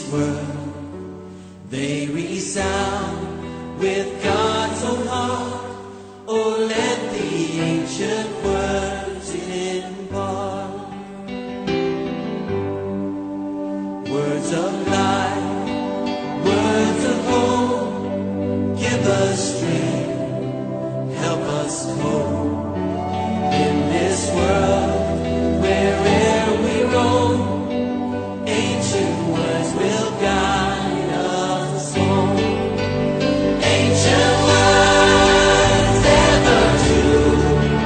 this world, they resound with God's own heart. Oh, let the ancient words impart words of life, words of hope. Give us strength, help us cope in this world where'er we roam. Ancient words will guide us home. Ancient words ever true.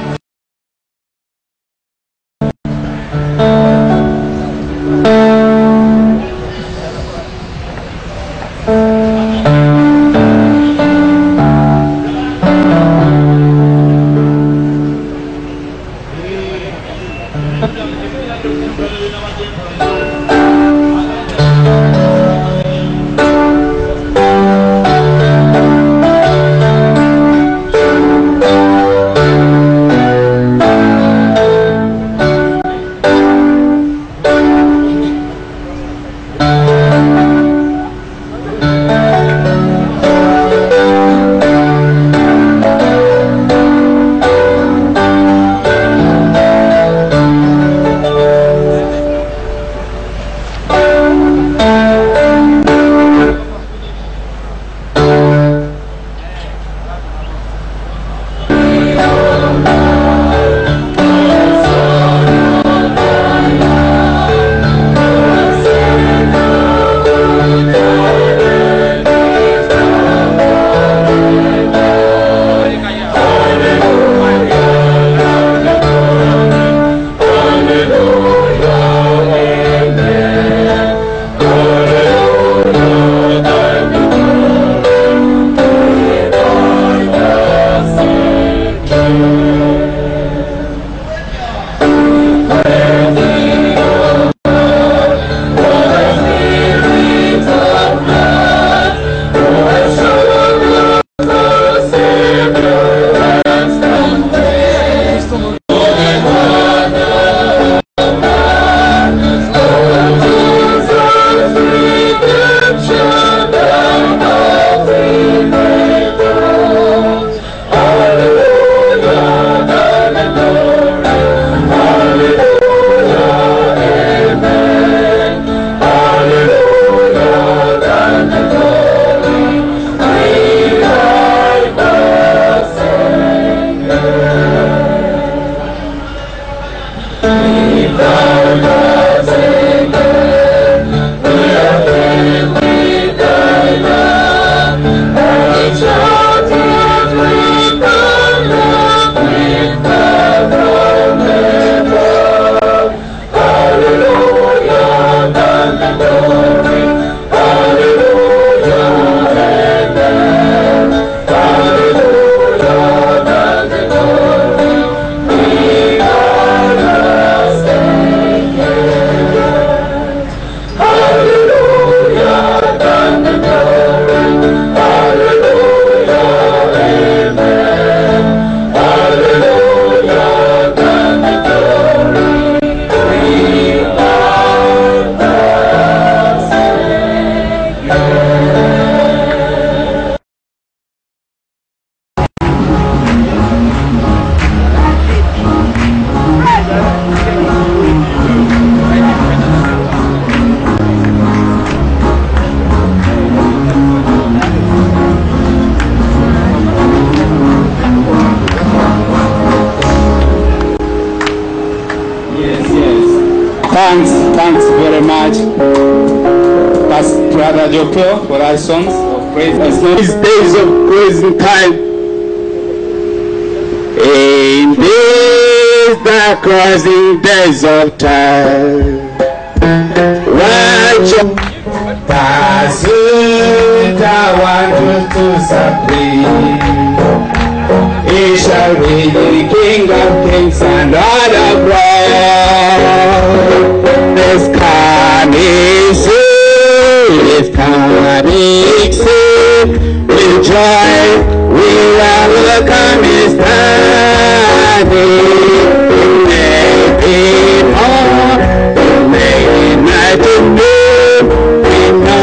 Thanks very much, Pastor Brother Jopio, for our songs of praise. These days of praising time. In these dark rising days of time, when pursuit I want to supreme, he shall be the King of Kings and Lord of Lords. This coming soon, this coming soon, with joy we welcome his coming. Maybe more, maybe night and noon, we know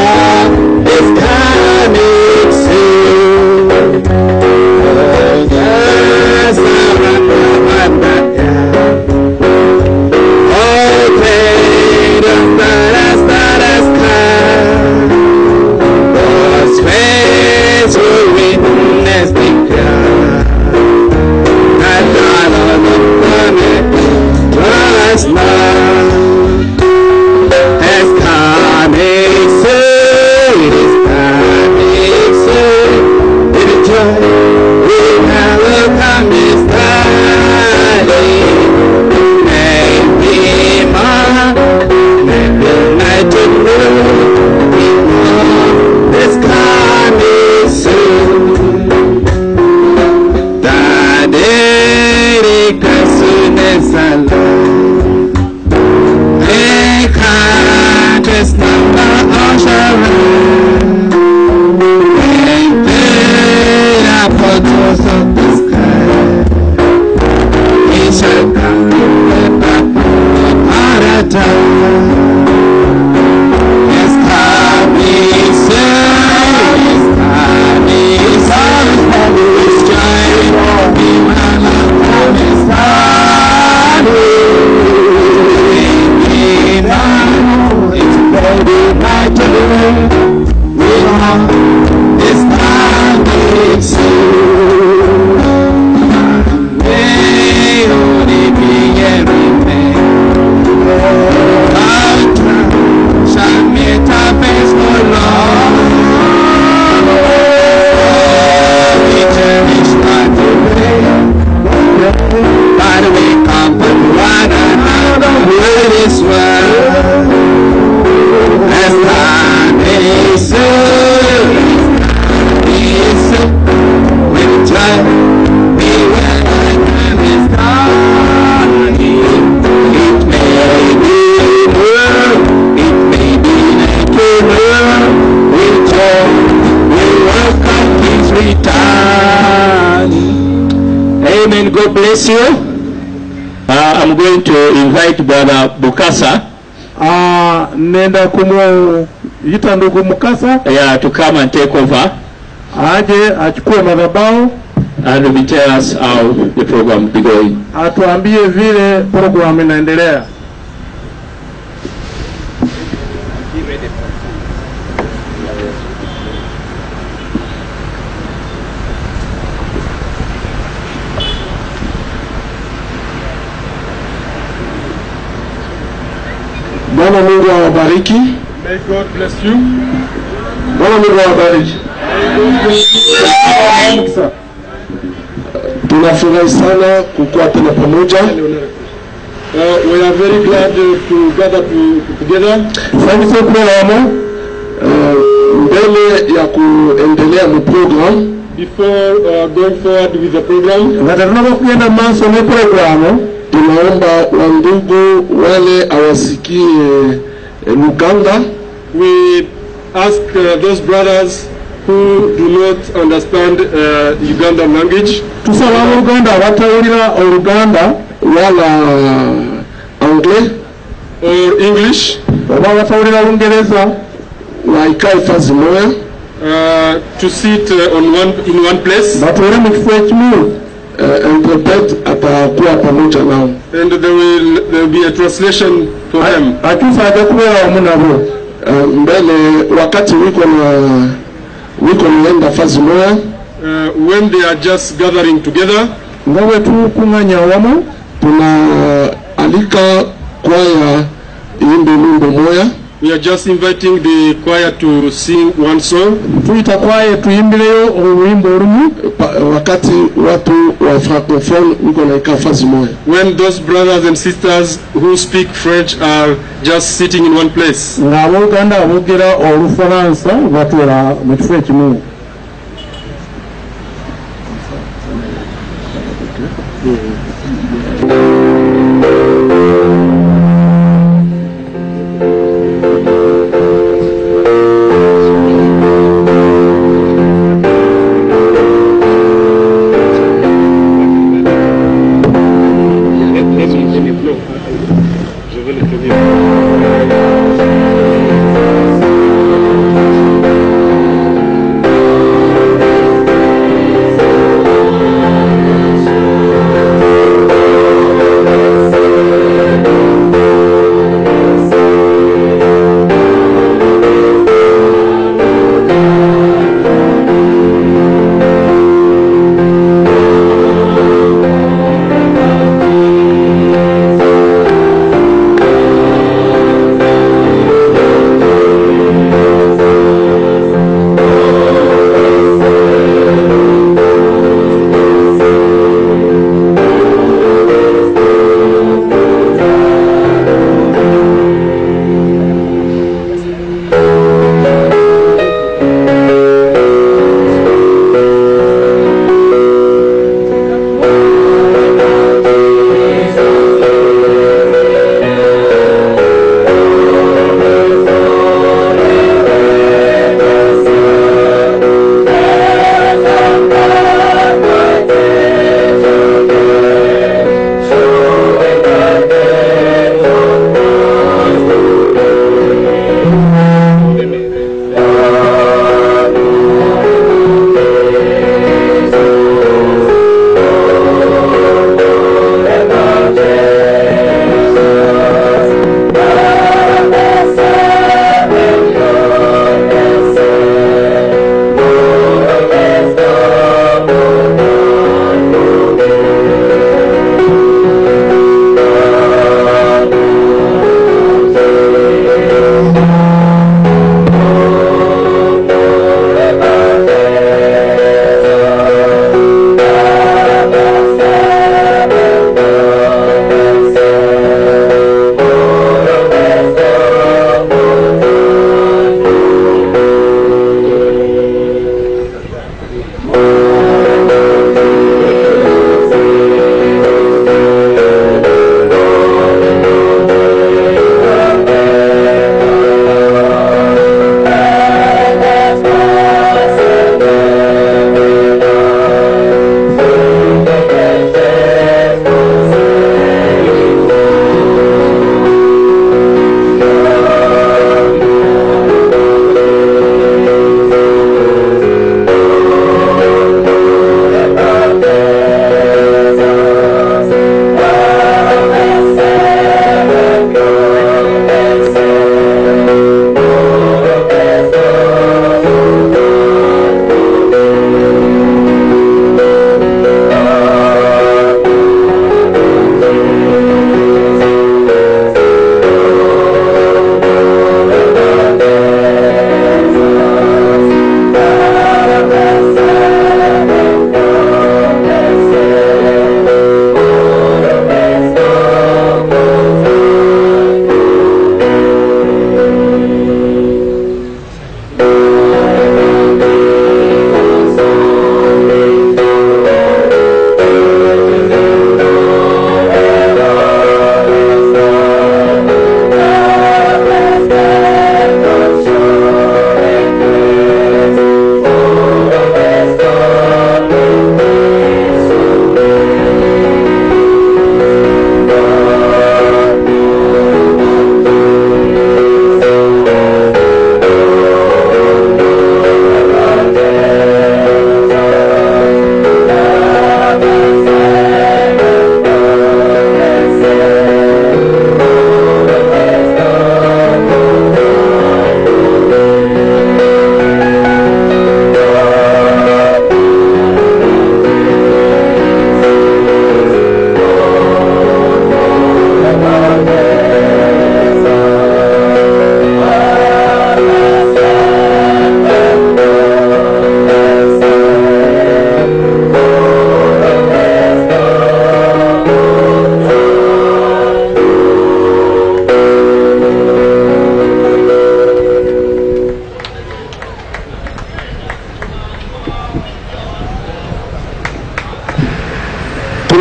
bless you. I'm going to invite Brother Bukasa. Nenda kumuita ndugu Mukasa. Yeah, to come and take over. Aje achukue madhabahu. And will tell us how the program will be going. Atuambie vile program inaendelea. Bwana Mungu awabariki. May God bless you. Bwana Mungu awabariki. Tunafurahi sana kukuwa tena pamoja. We are very glad to gather together. Asante sana mbele ya kuendelea mu program. Before going forward with the program, Na tunapokwenda mwanzo wa program, tunaomba wandugu wale awasikie Luganda. we ask those brothers who do not understand Ugandan language, Tusaba Luganda batawulira Oluganda wala Anglais or English, oba batawulira Lungereza waikae fazi moya to sit in one place, batwere mu kifo ekimu. Interpret atakuwa pamoja nao. and there will be a translation for them. Atusa aja kubeera wamu nabo. Mbele wakati wiko naenda fazi moya, When they are just gathering together, nga wetukunganya wamu, tunaalika kwaya iimbe nyimbo moya. we are just inviting the choir to sing one song. Tuita kwaya tuimbileyo oluyimbo olumu wakati watu wa francophone wiko naika fazi moya. When those brothers and sisters who speak French are just sitting in one place. Nga abooluganda aboogera Olufalansa batwera mu kifo ekimu.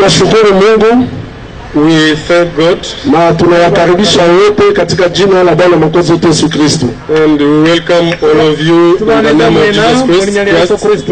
Tunashukuru Mungu. We thank God. Na tunawakaribisha wote katika jina la Bwana Mwokozi wetu Yesu Kristo. And we welcome all of you in the name of Jesus Christ.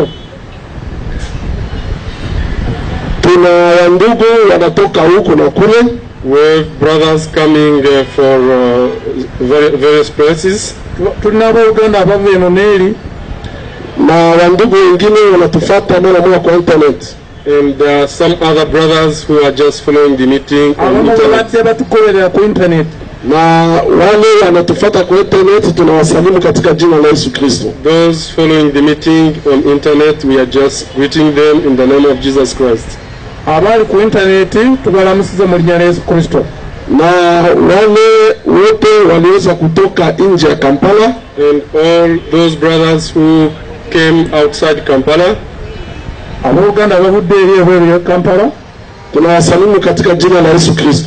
Tuna ndugu wanatoka huko na kule. We have brothers coming for various places. Tunabo Uganda bavuye mu mail. Na wandugu wengine wanatufuata mara moja kwa internet. And there are some other brothers who are just following the meeting on internet. Na wale wanatufuata kwa internet tunawasalimu katika jina la Yesu Kristo. Those following the meeting on internet, we are just greeting them in the name of Jesus Christ. Abali ku internet tubalamusiza mu jina la Yesu Kristo. Na wale wote waliweza kutoka nje ya Kampala, and all those brothers who came outside Kampala. Aboganda babudde eri ya Kampala tunawasalimu katika jina la Yesu Kristo.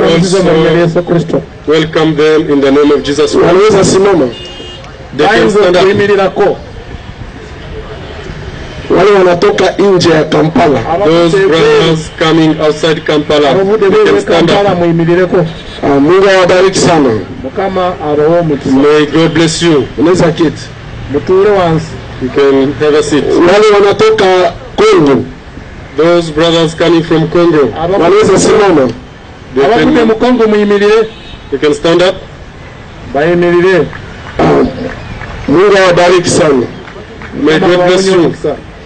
Welcome them in the name of Jesus Christ. Wanaweza simama. They can stand up. Wale wanatoka nje ya Kampala. Those brothers coming outside Kampala. They can stand up. Mungu awabariki sana. May God bless you. Unaweza kiti. You can have a seat. Wale wanatoka Congo. Those brothers coming from Congo. Wanaweza simama. They can stand up. Mungu awabariki sana. May God bless you.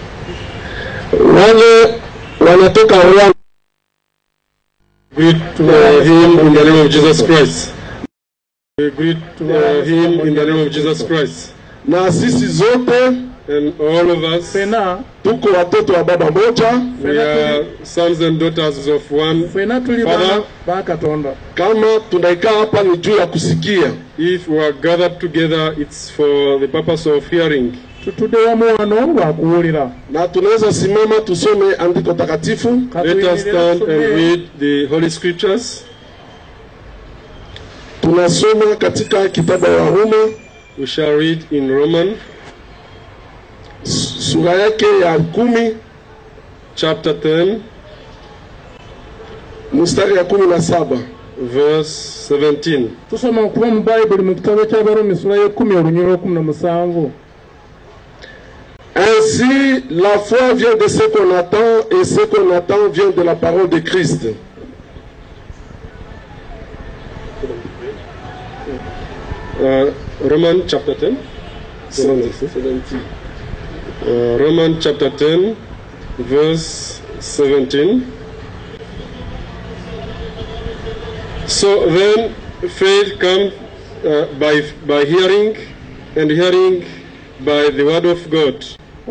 Wale wanatoka Rwanda. Greet him in the name of Jesus Christ. We greet him in the name of Jesus Christ. Na sisi zote and all of us tuko watoto wa baba moja. We are sons and daughters of one Father. Kama tunaikaa hapa ni juu ya kusikia. If we are gathered together, it's for the purpose of hearing. Na tunaweza simama tusome andiko takatifu. Let us stand and read the Holy Scriptures. Tunasoma katika kitabu ya Roma. We shall read in Roman sura yake ya 10 chapter 10 mstari ya 17 verse 17. Tusoma kuba mu Bible mu kitabu cya Baroma sura ya 10 olunyiro 17. Ainsi la foi vient de ce qu'on attend et ce qu'on attend vient de la parole de Christ. Roman chapter 10 17. Roman chapter 10 verse 17. So then faith comes by hearing, and hearing by the word of God.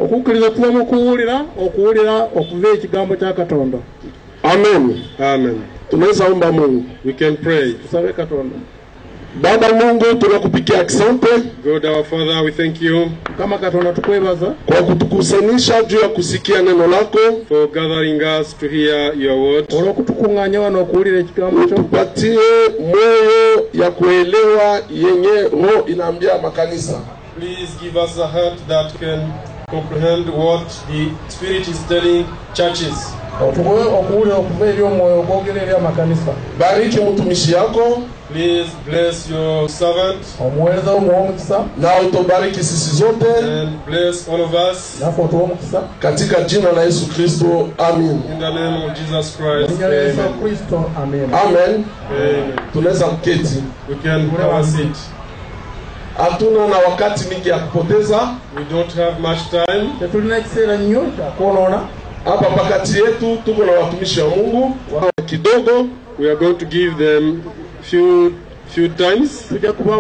Amen. Amen. Tunaweza omba Mungu. We can pray. Baba Mungu tunakupigia asante. God our Father, we thank you kwa kutukusanisha juu ya kusikia neno lako, for gathering us to hear your word. Tupatie moyo ya kuelewa yenye roho inaambia makanisa. Please give us a heart that can comprehend what the Spirit is telling churches. Bariki mtumishi yako. Please bless your servant. Na utubariki sisi zote. And bless all of us. Katika jina la Yesu Kristo. Amen. In the name of Jesus Christ. Amen. Amen. Tunaweza kuketi. We can have a seat. Hatuna na wakati mingi ya kupoteza. We don't have much time. Hapa pakati yetu tuko na watumishi wa Mungu kidogo. We are going to give them few times.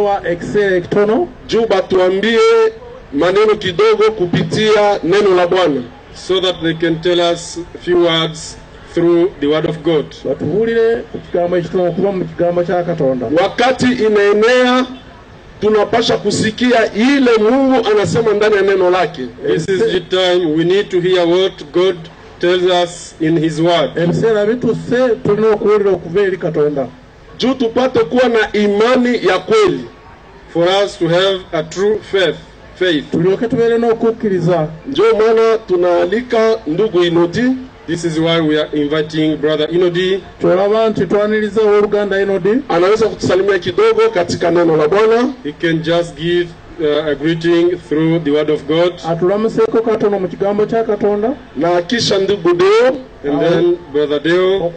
Juba tuambie maneno kidogo kupitia neno la Bwana, so that they can tell us a few words through the word of God. Wakati inaenea tunapasha kusikia ile Mungu anasema ndani ya neno lake. This is the time we need to hear what God tells us in his word. Juu tupate kuwa na imani ya kweli. For us to have a true faith. Ndio maana tunaalika ndugu Inoti. This is why we are inviting Brother Inodi. Anaweza kutusalimia kidogo katika neno la Bwana. He can just give a greeting through the word of God. Na kisha ndugu Deo, and then Brother Deo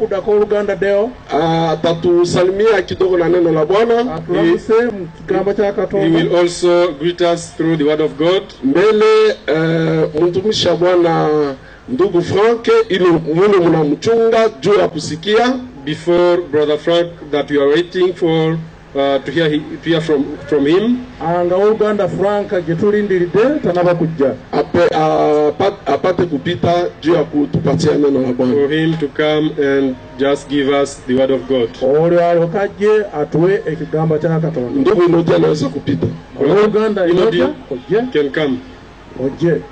atatusalimia kidogo na neno la Bwana. He will also greet us through the word of God. Mbele mtumishi wa Bwana ndugu Frank ili mune mnamchunga juu ya kusikia. Before Brother Frank that you are waiting for to hear from him. Anga Uganda Frank agitulindiride tanaba kujja. Apate kupita juu ya kutupatia neno la Bwana. For him to come and just give us the word of God. Ole alokaje atwe ekigamba kya Katonda. Ndugu Inodi anaweza kupita. Uganda Inodi can come. Oje.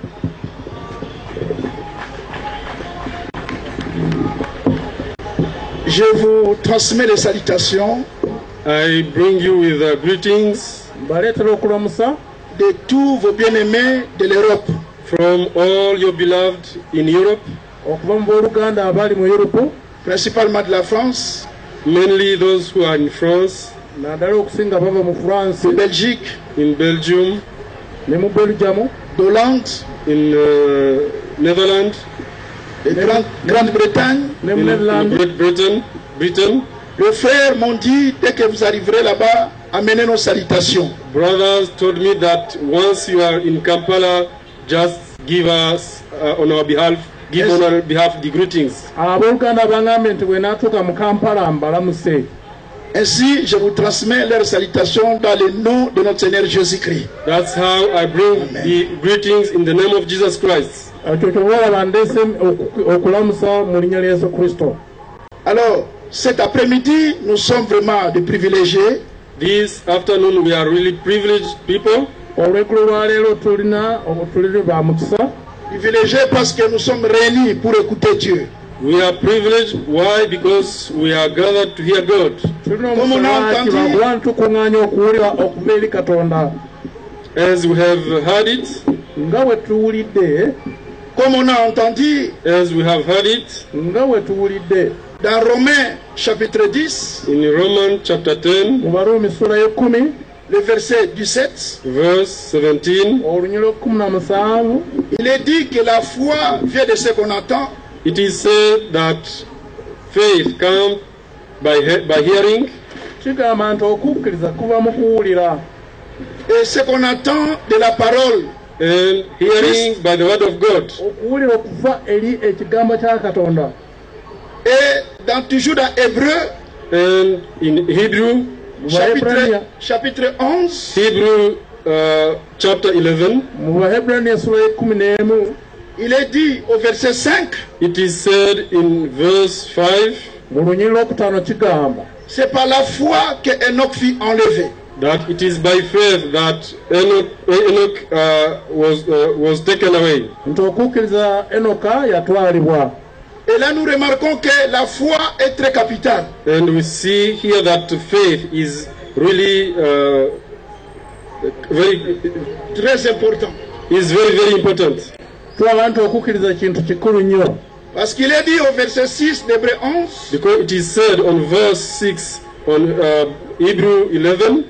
Je vous transmets les salutations. I bring you with greetings de tous vos bien-aimés de l'Europe. From all your beloved in Europe. Principalement de la France. Mainly those who are in France. In Belgique. In Belgium. D'Hollande. In Netherlands. Grande-Bretagne. In Britain. Les frères m'ont dit, dès que vous arriverez là-bas, amenez nos salutations. Brothers told me that once you are in Kampala, just give us on our behalf the greetings. Ainsi, je vous transmets leurs salutations dans le nom de notre Seigneur Jésus-Christ. That's how I bring the greetings in the name of Jesus Christ. Alors, cet après-midi, nous sommes vraiment des privilégiés. This afternoon, we are really privileged people. Privilégiés parce que nous sommes réunis pour écouter Dieu. We are privileged. Why? Because we are gathered to hear God. Comme on a entendu, as we have heard it, comme on a entendu, as we have heard it, dans Romains chapitre 10, in Romans chapter 10, le verset 17, verse 17, il est dit que la foi vient de ce qu'on entend. It is said that faith comes by hearing, et ce qu'on entend de la parole, and hearing by the word of God. Et toujours dans Hébreu, and in Hebrew, chapitre 11, Hebrew chapter 11, il est dit au verset 5, it is said in verse 5, c'est par la foi que Enoch fut enlevé. That it is by faith that Enoch was taken away. Et là nous remarquons que la foi est très capitale. And we see here that faith is really très important. Is very important. Parce qu'il est dit au verset 6 d'Hébreu 11. Because it is said on verse 6 on Hebrew 11.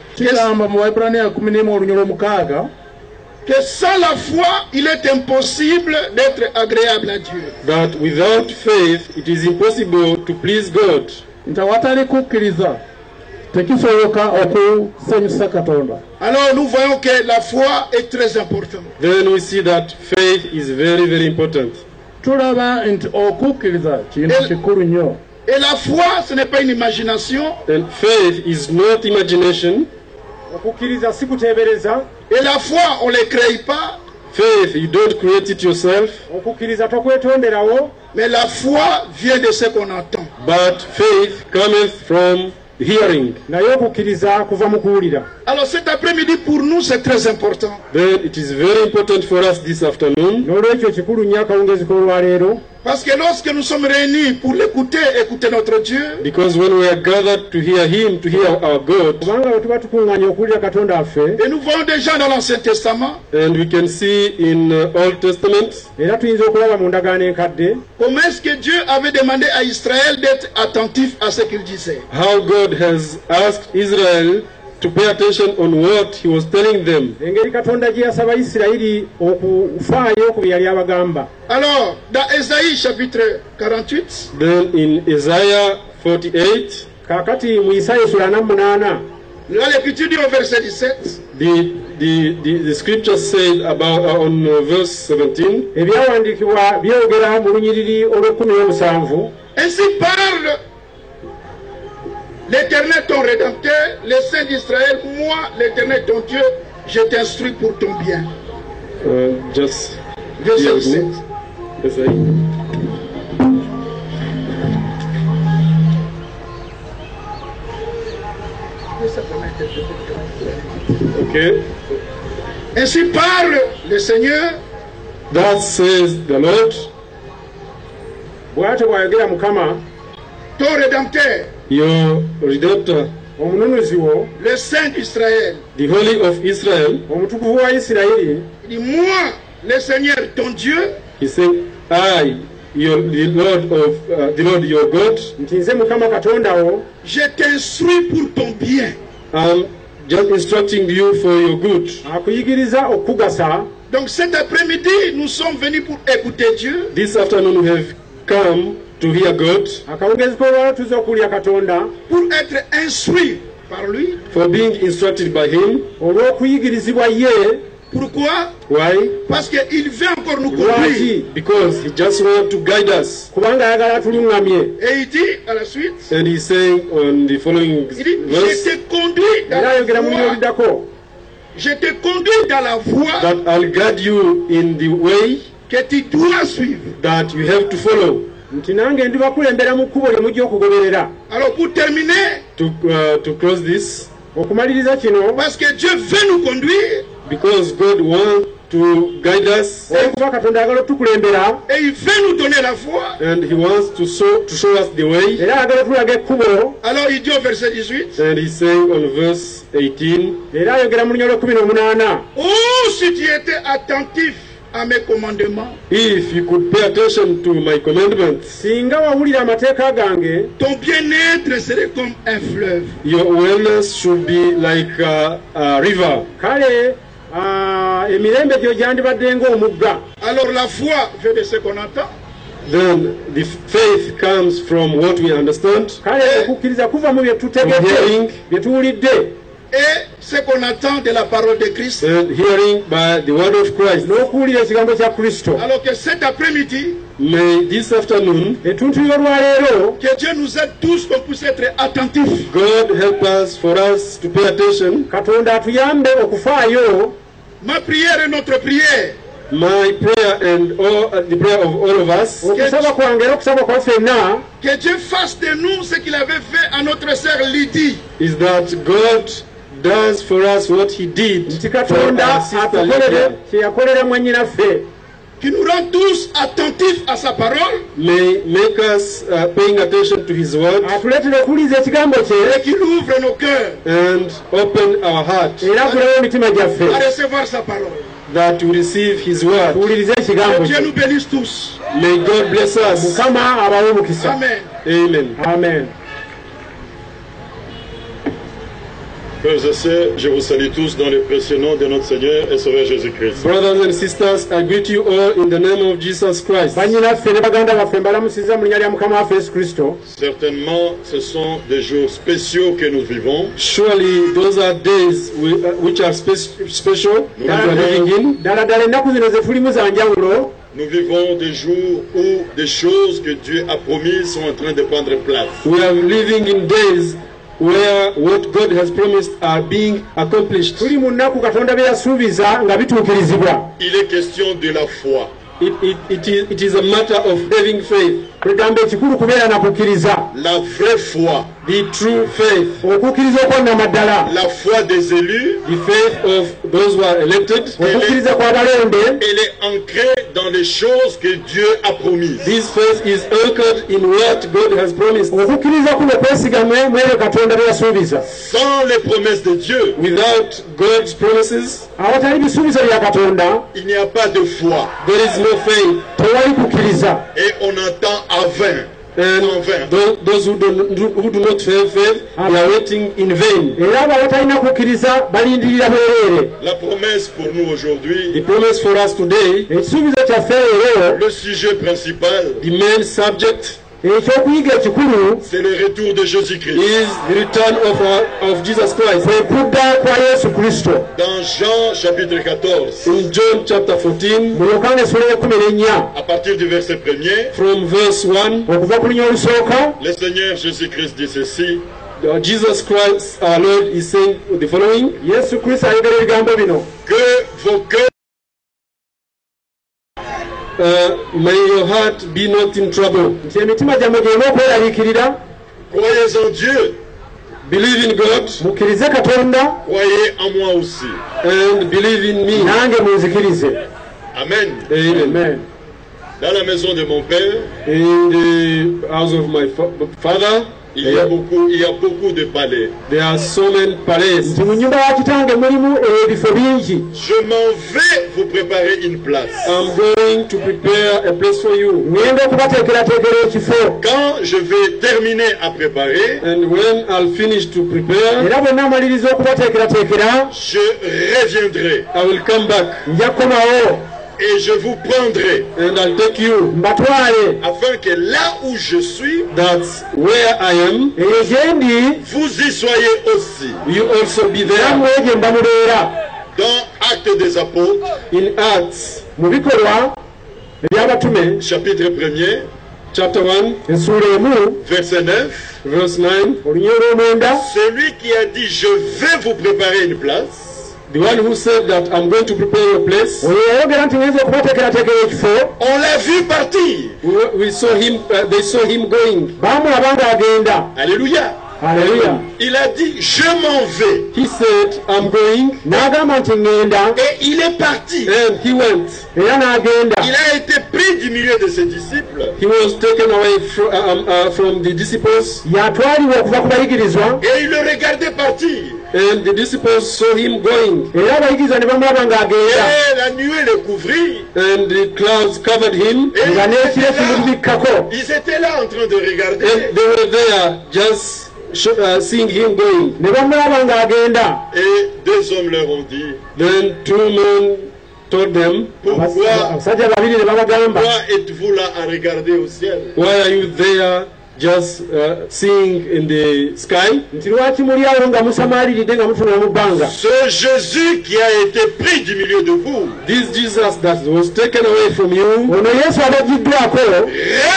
Que sans la foi, il est impossible d'être agréable à Dieu. That without faith, it is impossible to please God. Alors nous voyons que la foi est très importante. Then we see that faith is very important. Et la foi, ce n'est pas une imagination. And faith is not imagination. Et la foi, on ne le crée pas. Faith, you don't create it yourself. Mais la foi vient de ce qu'on entend. But faith cometh from hearing. Alors cet après-midi pour nous c'est très important. Then it is very important for us this afternoon. Parce que lorsque nous sommes réunis pour l'écouter, écouter notre Dieu, Because when we are gathered to hear Him, to hear our God, kubanga bwe tuba tukunganya okuwulira Katonda affe, et nous voyons déjà dans l'Ancien Testament and we can see in Old Testament era tuyinza okulaba mu ndagaano enkadde comment est-ce que Dieu avait demandé à Israël d'être attentif à ce qu'il disait. how God has asked Israel to pay attention on what He was telling them. engeri Katonda gye yasaba Isirayiri okufaayo ku bye yali abagamba. Alors, dans Ésaïe chapitre 48, Then in Isaiah 48, Kaakati mu Isaya sura 48 là l'Écriture dit au verset 17, the scripture said about on verse 17, ebyawandiikibwa byogera mu lunyiriri olw'17, ainsi parle l'Éternel ton rédempteur, le Saint d'Israël, moi l'Éternel ton Dieu, je t'instruis pour ton bien. just Verset 17. Okay. Ainsi parle le Seigneur, That says the Lord, bw'atyo bw'ayogera Mukama, ton rédempteur, your Redemptor, omununuzi wo, le Saint d'Israël. the Holy of Israel. omutukuvu wa Isirayiri. Il dit, moi, le Seigneur, ton Dieu, He said, I, the Lord your God, Nti nze Mukama Katonda wo, je t'instruis pour ton bien. am just instructing you for your good. akuyigiriza okugasa. Donc cet après-midi, nous sommes venus pour écouter Dieu, This afternoon we have come to hear God, Akawungezi k'olwala tuze okuwulira Katonda pour être instruits par lui. for being instructed by Him. olw'okuyigirizibwa ye. Pourquoi? Why? Parce qu'il veut encore nous conduire. Lwaki? Because He just wants to guide us. Kubanga ayagala tuluŋŋamye. Et il dit à la suite, And He's saying on the following il dit, verse je te conduis dans Era la ayogera mu voie, by'oliddako. je te conduis dans la voie that I'll guide you in the way que tu dois suivre. that you have to follow. Nti nange ndibakulembera mu kkubo lye mujja okugoberera. Alors pour terminer, To close this, Okumaliriza kino, parce que Dieu veut nous conduire because God wants to guide us olw'okuba Katonda ayagala otukulembera et il veut nous donner la voie, and He wants to show us the way. era ayagala otulaga ekkubo. alors il dit au verset 18, And He's saying on verse 18, Era ayogera mu lunya lw'18, oh si tu étais attentif à mes commandements, if you could pay attention to my commandments, singa wawulira amateeka gange, ton bien-être serait comme un fleuve. your wellness should be like a river. kale emirembe gyo gyandibadde ng'omugga. Alors la foi vient de ce qu'on entend, Then the faith comes from what we understand, Kale okukkiriza kuva mu bye Hearing. tutegedde, bye tuwulidde, et ce qu'on attend de la parole de Christ. and hearing by the word of Christ. n'okuwulira ekigambo kya Kristo. Alors que cet après-midi, May this afternoon Etuntu y'olwaleero, que Dieu nous aide tous qu'on puisse être attentifs. God help us for us to pay attention. Katonda atuyambe okufaayo. Ma prière et notre prière, My prayer and the prayer of all of us, Okusaba kwange era okusaba kwa ffenna, que Dieu fasse de nous ce qu'il avait fait à notre sœur Lydie. is that God does for us what He did nti for Katonda our sister atukolere Lydia. kye yakolera mwannyinaffe. Qui nous rend tous attentifs à sa parole May make us paying attention to His word Atuleetera okuwuliriza ekigambo et kye qu'il ouvre nos cœurs and open our heart era akulewo emitima gyaffe, à recevoir sa parole. that we receive His word. tuwulirize Que ekigambo Dieu kye. nous bénisse tous. May God bless us. Mukama abawe omukisa. Amen. Amen. Amen. Frères et sœurs, je vous salue tous dans le précieux nom de notre Seigneur et Sauveur Jésus-Christ. Brothers and sisters, I greet you all in the name of Jesus Christ. Bannyinaffe ne baganda baffe mbalamusiza mu linnya lya Mukama waffe Yesu Kristo. Certainement, ce sont des jours spéciaux que nous vivons. Surely those are days which are special that we are living in. Ddala ddala ennaku zino ze tulimu za njawulo. Nous vivons des jours où des choses que Dieu a promises sont en train de prendre place. We are living in days where what God has promised are being accomplished. Tuli mu nnaku Katonda bye yasuubiza nga bituukirizibwa. Il est question de la foi. It is a matter of having faith. Kwegamba ekikulu kubeera na kukkiriza. La vraie foi. The true faith. Okukkiriza okw'onnamaddala. La foi des élus. The faith of those who are elected. Okukkiriza kw'abalonde. Elle est ancrée dans les choses que Dieu a promises. This faith is anchored in what God has promised. Okukkiriza kuno kwesigamye mu ebyo Katonda bye yasuubiza. Sans les promesses de Dieu. Without God's promises. Awatali bisuubizo bya Katonda. Il n'y a pas de foi. There is no faith. Tewali kukkiriza. Et on entend à vain. And those who do not have faith, they are waiting in vain. Era abo abatalina kukkiriza balindirira bwereere. La promesse pour nous aujourd'hui. The promise for us today. Ekisuubizo kyaffe leero. Le sujet principal. The main subject. Ekyokuyiga ekikulu. C'est le retour de Jésus-Christ. Is the return of Jesus Christ. Kwe kudda kwa Yesu Kristo. Dans Jean chapitre 14. In John chapter 14. Mu Yokaana essula y'ekumi. À partir du verset 1er. From verse 1. Okuva ku lunya olusooka. Le Seigneur Jésus-Christ dit ceci. Jesus Christ our Lord is saying the following. Yesu Kristo ayogera ebigambo bino. Que vos cœurs may your heart be not in trouble. Nti emitima gyammwe gyonna okweraliikirira. Croyez en Dieu. Believe in God. Mukkirize Katonda. Croyez en moi aussi. And believe in me. Nange munzikirize. Amen. Amen. Dans la maison de mon père. In the house of my father. Il y a beaucoup de palais. There are so many palaces. Mu nnyumba ya kitange mulimu ebifo bingi. Je m'en vais vous préparer une place. I'm going to prepare a place for you. Ngenda okubateekerateekera ekifo. Quand je vais terminer à préparer. And when I'll finish to prepare. Era bwe naamaliriza okubateekerateekera. Je reviendrai. I will come back. Nja kukomawo. Et je vous prendrai. And I'll take you. Mbatwale. Afin que là où je suis. That's where I am. Eyo gyendi. Vous y soyez aussi. You also be there. Namwe gye mba mubeera. Dans Actes des Apôtres. In Acts. Mu bikolwa eby'abatume. Chapitre 1er. Chapter 1. Ensuula emu. Verset 9. Verse 9. Olunya olw'omwenda. Celui qui a dit je vais vous préparer une place. The one who said that I'm going to prepare your place. Oyo yayogera nti ngenza okubateekerateekera ekifo. On l'a vu partir. We saw him. They saw him going. Baamulaba ng'agenda. Alléluia. Hallelujah. Il a dit je m'en vais. He said I'm going. N'agamba nti ngenda. Et il est parti. And he went. Era n'agenda. Il a été pris du milieu de ses disciples. He was taken away from the disciples. Yatwalibwa okuva ku bayigirizwa. Et il le regardait partir. And the disciples saw him going. Era abayigirizwa ne bamulaba ng'agenda. Et la nuée le couvrit. And the clouds covered him. Et Nga n'ekire kimubikkako. ils étaient là en train de regarder. And they were there just seeing him going. Ne bamulaba ng'agenda. Et deux hommes leur ont dit. Then two men told them, abasajja babiri ne babagamba. Pourquoi êtes-vous là à regarder au ciel? why are you there just seeing in the sky? Nti lwaki muli awo nga musamaliridde nga mutunula mu bbanga. Ce Jésus qui a été pris du milieu de vous. This Jesus that was taken away from you. Ono Yesu abaggiddwako.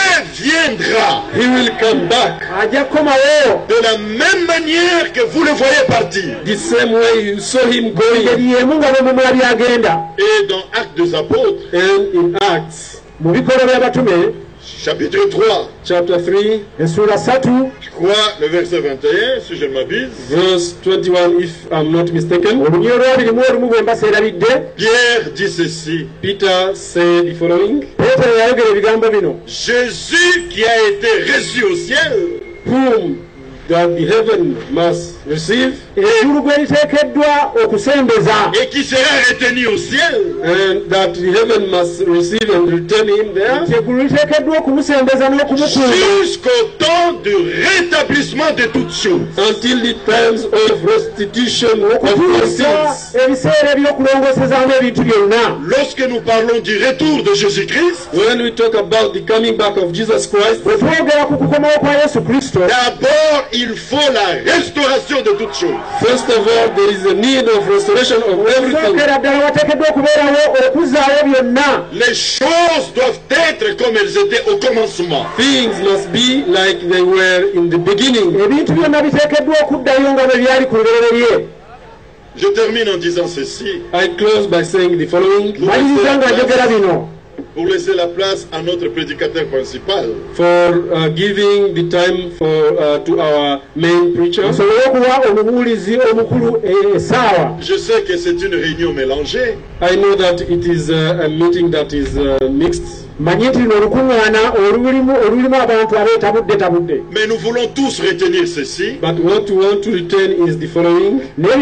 Reviendra. He will come back. Ajja kukomawo. De la même manière que vous le voyez partir. The same way you saw him going. Engeri y'emu nga bwe mumulabye agenda. Et dans Actes des Apôtres. And in Acts. Mu bikolwa by'abatume. Chapitre 3. Chapter 3. Ensuula 3. Je crois le verset 21, si je ne m'abuse. Verse 21, if I'm not mistaken. Olunya olwabirimu olumu bwe mba seerabidde. Pierre dit ceci. Peter said the following. Peetero yayogera ebigambo bino. Jésus qui a été reçu au ciel. Whom that the heaven must receive. Eggulu gwe liteekeddwa okusembeza. Et qui sera retenu au ciel. And that the heaven must receive and return him there. Eggulu liteekeddwa okumusembeza n'okumukuuma. Jusqu'au temps du rétablissement de toutes choses. Until the times of restitution of all okutuusa things. ebiseera eby'okulongosezaamu ebintu byonna. Lorsque nous parlons du retour de Jésus-Christ. When we talk about the coming back of Jesus Christ. Bwe twogera ku kukomawo kwa Yesu Kristo. D'abord, il faut la restauration de toutes choses. First of all, there is a need of restoration of everything. Okusookera ddala wateekeddwa okubeerawo okuzzaawo byonna. Les choses doivent être comme elles étaient au commencement. Things must be like they were in the beginning. Ebintu byonna biteekeddwa okuddayo nga bwe byali ku lubereberye. Je termine en disant ceci. I close by saying the following. Maliriza nga njogera bino. pour laisser la place à notre prédicateur principal. for giving the time for to our main preacher. Je sais que c'est une réunion mélangée. I know that it is a meeting that is mixed. Mais nous voulons tous retenir ceci. But what we want to retain is the following. Le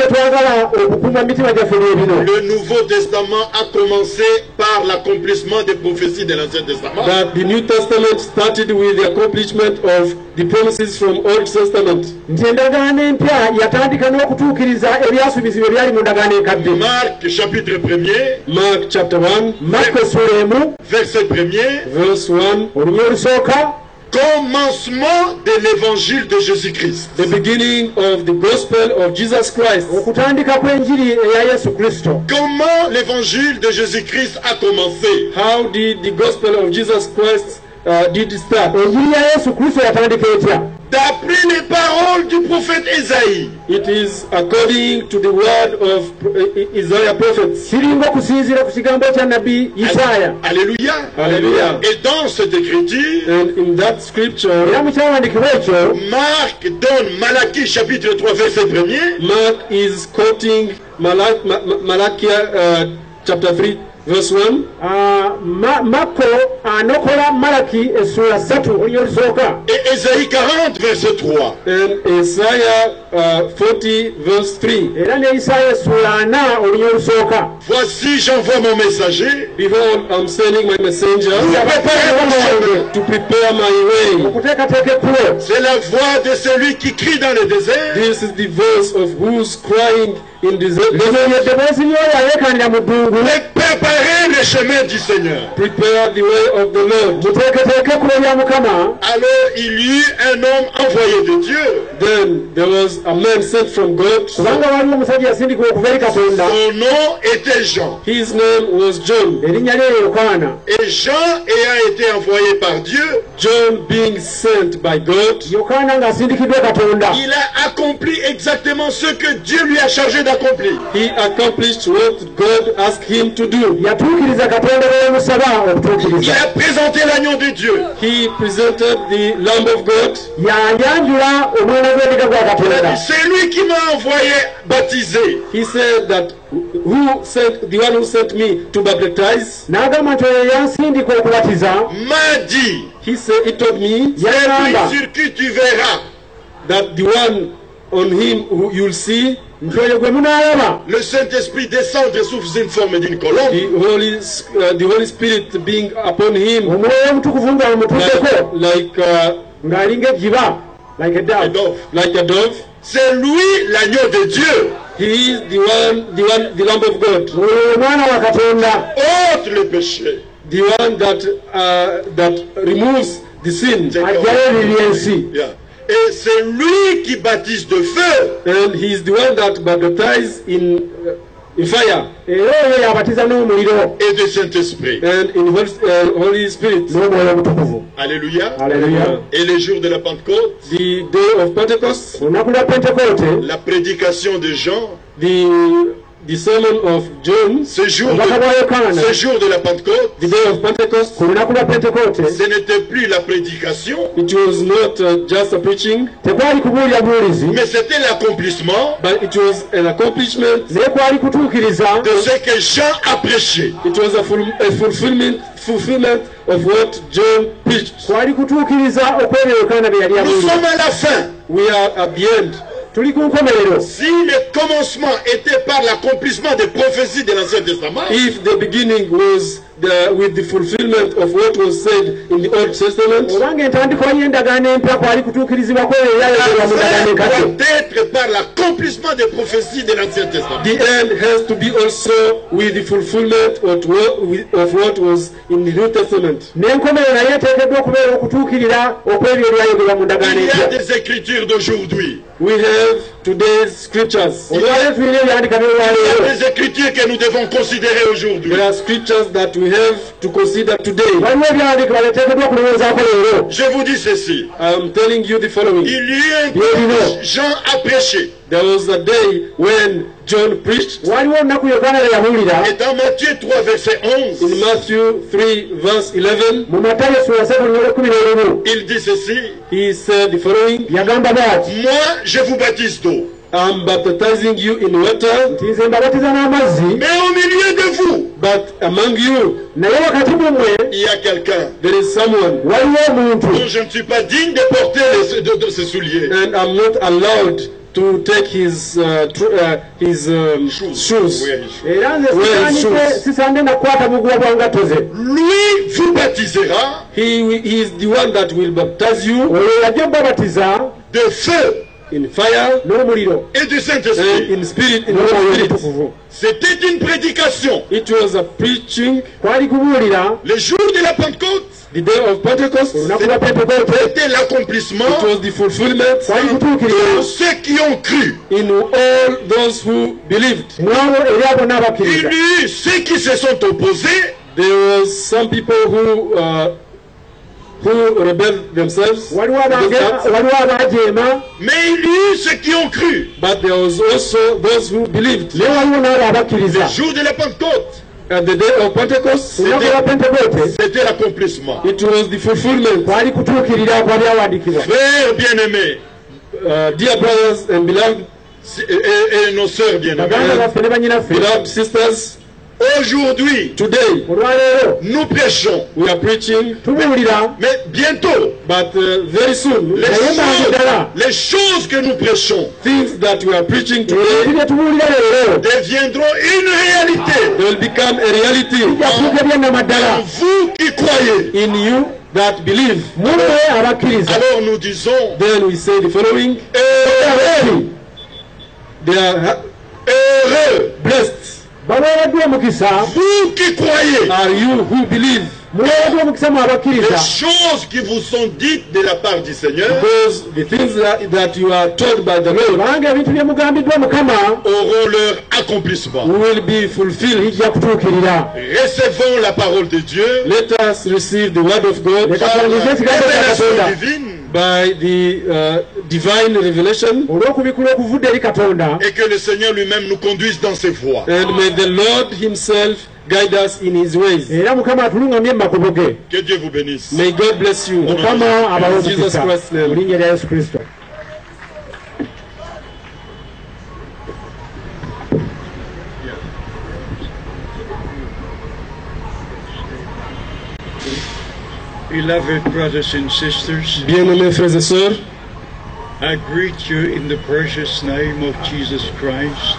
Nouveau Testament a commencé par l'accomplissement des prophéties de l'Ancien Testament. That the New Testament started with the accomplishment of the promises from Old Testament. Marc chapitre 1er. Mark chapter 1. Verset 1er. Verse 1. Commencement de l'évangile de Jésus-Christ. The beginning of the gospel of Jesus Christ. Comment l'évangile de Jésus-Christ a commencé? How did the gospel of Jesus Christ did start? D'après les paroles du prophète Ésaïe. It is according to the word of Isaiah prophets. Alléluia. Hallelujah. Et dans cette écriture, And in that scripture, Marc donne Malachie chapitre 3 verset 1er. Mark is quoting Malachi chapter 3 verse 1. Et Ésaïe 40 verset 3. And Isaiah 40 verse 3. Voici j'envoie mon messager. Behold, I'm sending my messenger to prepare my way. C'est la voix de celui qui crie dans le désert. This is the voice of who's crying in the desert. Préparez le chemin du Seigneur. Prepare the way of the Lord. Alors il y eut un homme envoyé de Dieu. Then there was a man sent from God. Son nom était Jean. His name was John. Et Jean ayant été envoyé par Dieu, John being sent by God, il a accompli exactement ce que Dieu lui a chargé d'accomplir. he accomplished what God asked him to do. Il a présenté l'agneau de Dieu. He presented the Lamb of God. C'est lui qui m'a envoyé baptiser. He said that who sent the one who sent me to baptize M'a dit, he said he told me celui sur qui tu verras that the one on him who you'll see, le Saint-Esprit descendre sous une forme d'une colombe, the Holy Spirit being upon him like a dove. c'est lui l'agneau de Dieu. He is the Lamb of God. Ôte le péché. The one that removes the sin. Yeah. Et c'est lui qui baptise de feu. And he is the one that baptizes in fire. Et de Saint-Esprit. And in Holy Spirit. Alléluia. Hallelujah. Et le jour de la Pentecôte, The day of Pentecost, la prédication de Jean, the sermon of John, ce jour de la Pentecôte, the day of Pentecost, ce n'était plus la prédication, it was not just a preaching, mais c'était l'accomplissement but it was an accomplishment de ce que Jean a prêché. It was a fulfillment of what John preached. Nous sommes à la fin. We are at the end. Si le commencement était par l'accomplissement des prophéties de l'Ancien Testament, if the beginning was with the fulfillment of what was said in the Old Testament, être par l'accomplissement des prophéties de l'Ancien Testament. The end has to be also with the fulfillment of what was in the New Testament. Il y a des écritures d'aujourd'hui. We have today's scriptures. Il y a des écritures que nous devons considérer aujourd'hui. There are scriptures that we have to consider today. Je vous dis ceci. I am telling you the following. Il y a un jour, Jean a prêché. There was a day when John preached. Et dans Matthieu 3, verset 11, In Matthew 3, verse 11, il dit ceci. he said the following. Moi, je vous baptise d'eau. I'm baptizing you in water, Mais au milieu de vous, but among you il y a quelqu'un there is someone, dont je ne suis pas digne de porter de ses souliers. and I'm not allowed to take his shoes. Lui vous baptisera He is the one that will baptize you de feu in fire et du and Saint-Esprit. in spirit. In the spirit. C'était une prédication. It was a preaching. Le jour de la Pentecôte, The day of Pentecost, c'était l'accomplissement it was the fulfillment de ceux qui ont cru. in all those who believed. Il y a eu ceux qui se sont opposés, There was some people who rebelled themselves, mais il y a eu ceux qui ont cru. but there was also those who believed. Le jour de la Pentecôte, At the day of Pentecost, c'était l'accomplissement. it was the fulfillment. Frères bien-aimés Dear brothers and beloved, et nos sœurs bien-aimées, beloved sisters, aujourd'hui, today nous prêchons. we are preaching, Mais bientôt, but very soon, les choses que nous prêchons things that we are preaching today, deviendront une réalité. they will become a reality En vous qui croyez. in you that believe. Alors nous disons, Then we say the following. They are heureux, blessed vous qui croyez. are you who believe, Les choses qui vous sont dites de la part du Seigneur because the things that you are told by the Lord auront leur accomplissement. will be fulfilled. Recevons la parole de Dieu Let us receive the word of God par la révélation divine by the divine revelation, et que le Seigneur lui-même nous conduise dans ses voies. and may the Lord himself guide us in his ways. Que Dieu vous bénisse. May God bless you. In Jesus Christ's name. Beloved brothers and sisters, Bien-aimés frères et sœurs, I greet you in the precious name of Jesus Christ.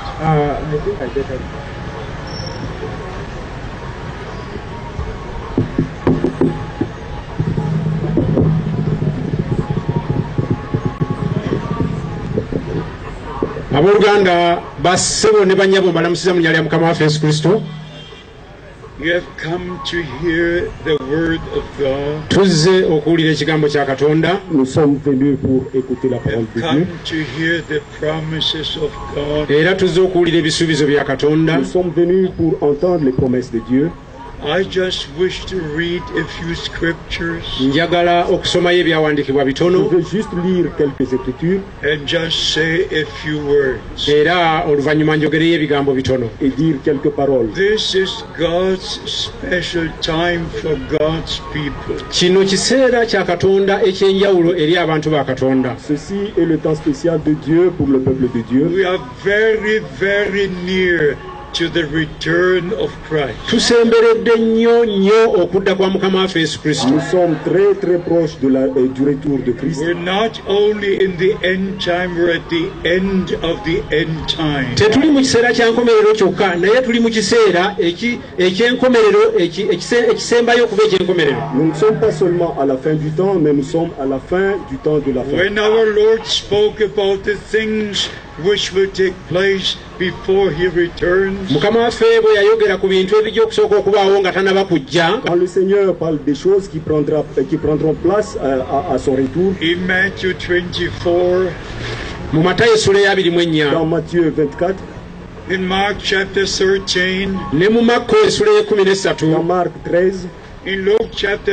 Abooluganda bassebo ne bannyabo balamusiza mu linnya lya Mukama waffe Yesu Kristo. You have come to hear the word of God. Tuzze okuwulira ekigambo kya Katonda. Nous sommes venus pour écouter la parole de Dieu. Come to hear the promises of God. Era tuzze okuwulira ebisuubizo bya Katonda. Nous sommes venus pour entendre les promesses de Dieu. I just wish to read a few scriptures Njagala okusomayo ebyawandiikibwa Je bitono veux juste lire quelques écritures and just say a few words. era oluvannyuma njogereyo ebigambo bitono. et dire quelques paroles. This is God's special time for God's people. Kino kiseera kya Katonda ekyenjawulo eri abantu ba Katonda. Ceci est le temps spécial de Dieu pour le peuple de Dieu. We are very, very near to the return of Christ. Tusemberedde nnyo okudda kwa Mukama waffe Yesu Kristo. Nous sommes très très proches de du retour de Christ. We're not only in the end time, we're at the end of the end time. Tetuli mu kiseera kya nkomerero kyokka naye tuli mu kiseera ekyenkomerero ekisembayo okuba ekyenkomerero. Nous ne sommes pas seulement à la fin du temps, mais nous sommes à la fin du temps de la fin. When our Lord spoke about the things which will take place before he returns, Mukama waffe bwe yayogera ku bintu ebijja okusooka okubaawo nga tanaba kujja. Quand le Seigneur parle des choses qui prendront place à son retour, in Matthew 24, mu Matayo sura ya 24, dans Matthieu 24, in Mark chapter 13, ne mu Makko sura ya 13, dans Marc 13, in Luke chapter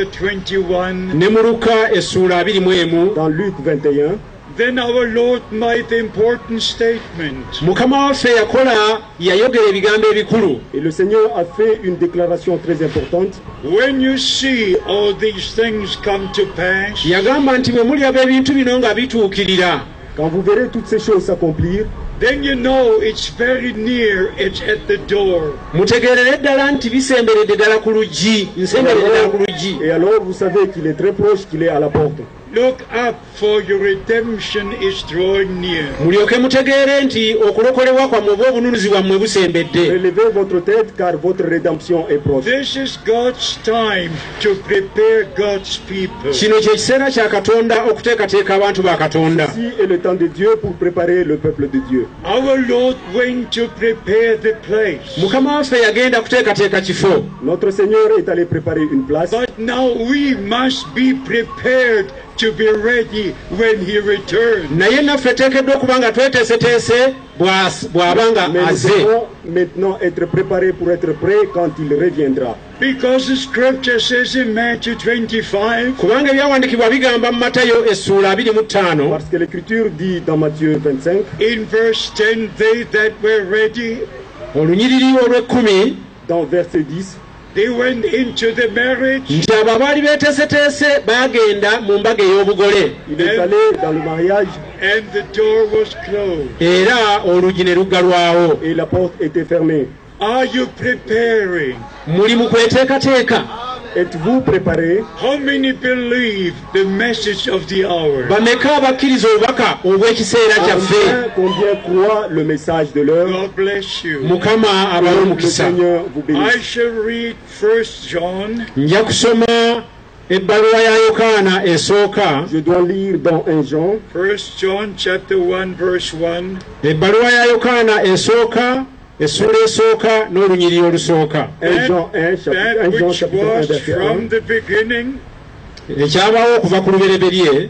21, ne mu Luka sura 21, dans Luc 21, then our Lord made the important statement. Mukama waffe yakola yayogera ebigambo ebikulu. et le Seigneur a fait une déclaration très importante. When you see all these things come to pass, Yagamba nti bwe mulaba ebintu bino nga bituukirira, Quand vous verrez toutes ces choses s'accomplir, then you know it's very near, it's at the door. mutegeerere ddala nti bisemberedde ddala ku luggi, nsemberedde ddala ku luggi. et alors vous savez qu'il est très proche, qu'il est à la porte. Look up, for your redemption is drawing near. Mulyoke mutegeere nti okulokolebwa kwammwe oba obununuzi bwammwe busembedde. Relevez votre tête car votre rédemption est proche. This is God's time to prepare God's people. Kino kye kiseera kya Katonda okuteekateeka abantu ba Katonda. Ceci est le temps de Dieu pour préparer le peuple de Dieu. Our Lord went to prepare the place. Mukama waffe yagenda kuteekateeka kifo. Notre Seigneur est allé préparer une place. But now we must be prepared to be ready when He returns. Naye naffe teekeddwa okuba nga tweteeseteese bw'aba nga Mais nous aze. devons maintenant être préparés pour être prêts quand il reviendra. Because the scripture says in Matthew 25, Kubanga ebyawandiikibwa bigamba mu Matayo essuula 25, Parce que l'Écriture dit dans Matthieu 25, in verse 10, they that were ready, olunyiriri olw'ekkumi, dans verset 10, they went into the marriage, nti abo abaali beeteeseteese baagenda mu mbaga ey'obugole, il est allé dans le mariage and the door was closed. era oluggi ne luggalwawo. et la porte était fermée. Are you preparing? Muli mu kweteekateeka? Êtes-vous préparés? How many believe the message of the hour? Bameka abakkiriza obubaka obw'ekiseera kyaffe? Combien croient le message de l'heure? God bless you. Mukama abawe Le omukisa. Seigneur vous I bénisse. shall read 1 John Nja kusoma ebbaluwa ya Yokaana esooka, Je dois lire dans 1 Jean, 1 John chapter 1 verse 1. ebbaluwa ya Yokaana esooka, essuula esooka n'olunyiriri olusooka. 1 Jean 1, chapitre 1 That Jean which chapitre 1 was verset 1. from the beginning, Ekyabaawo okuva ku lubereberye,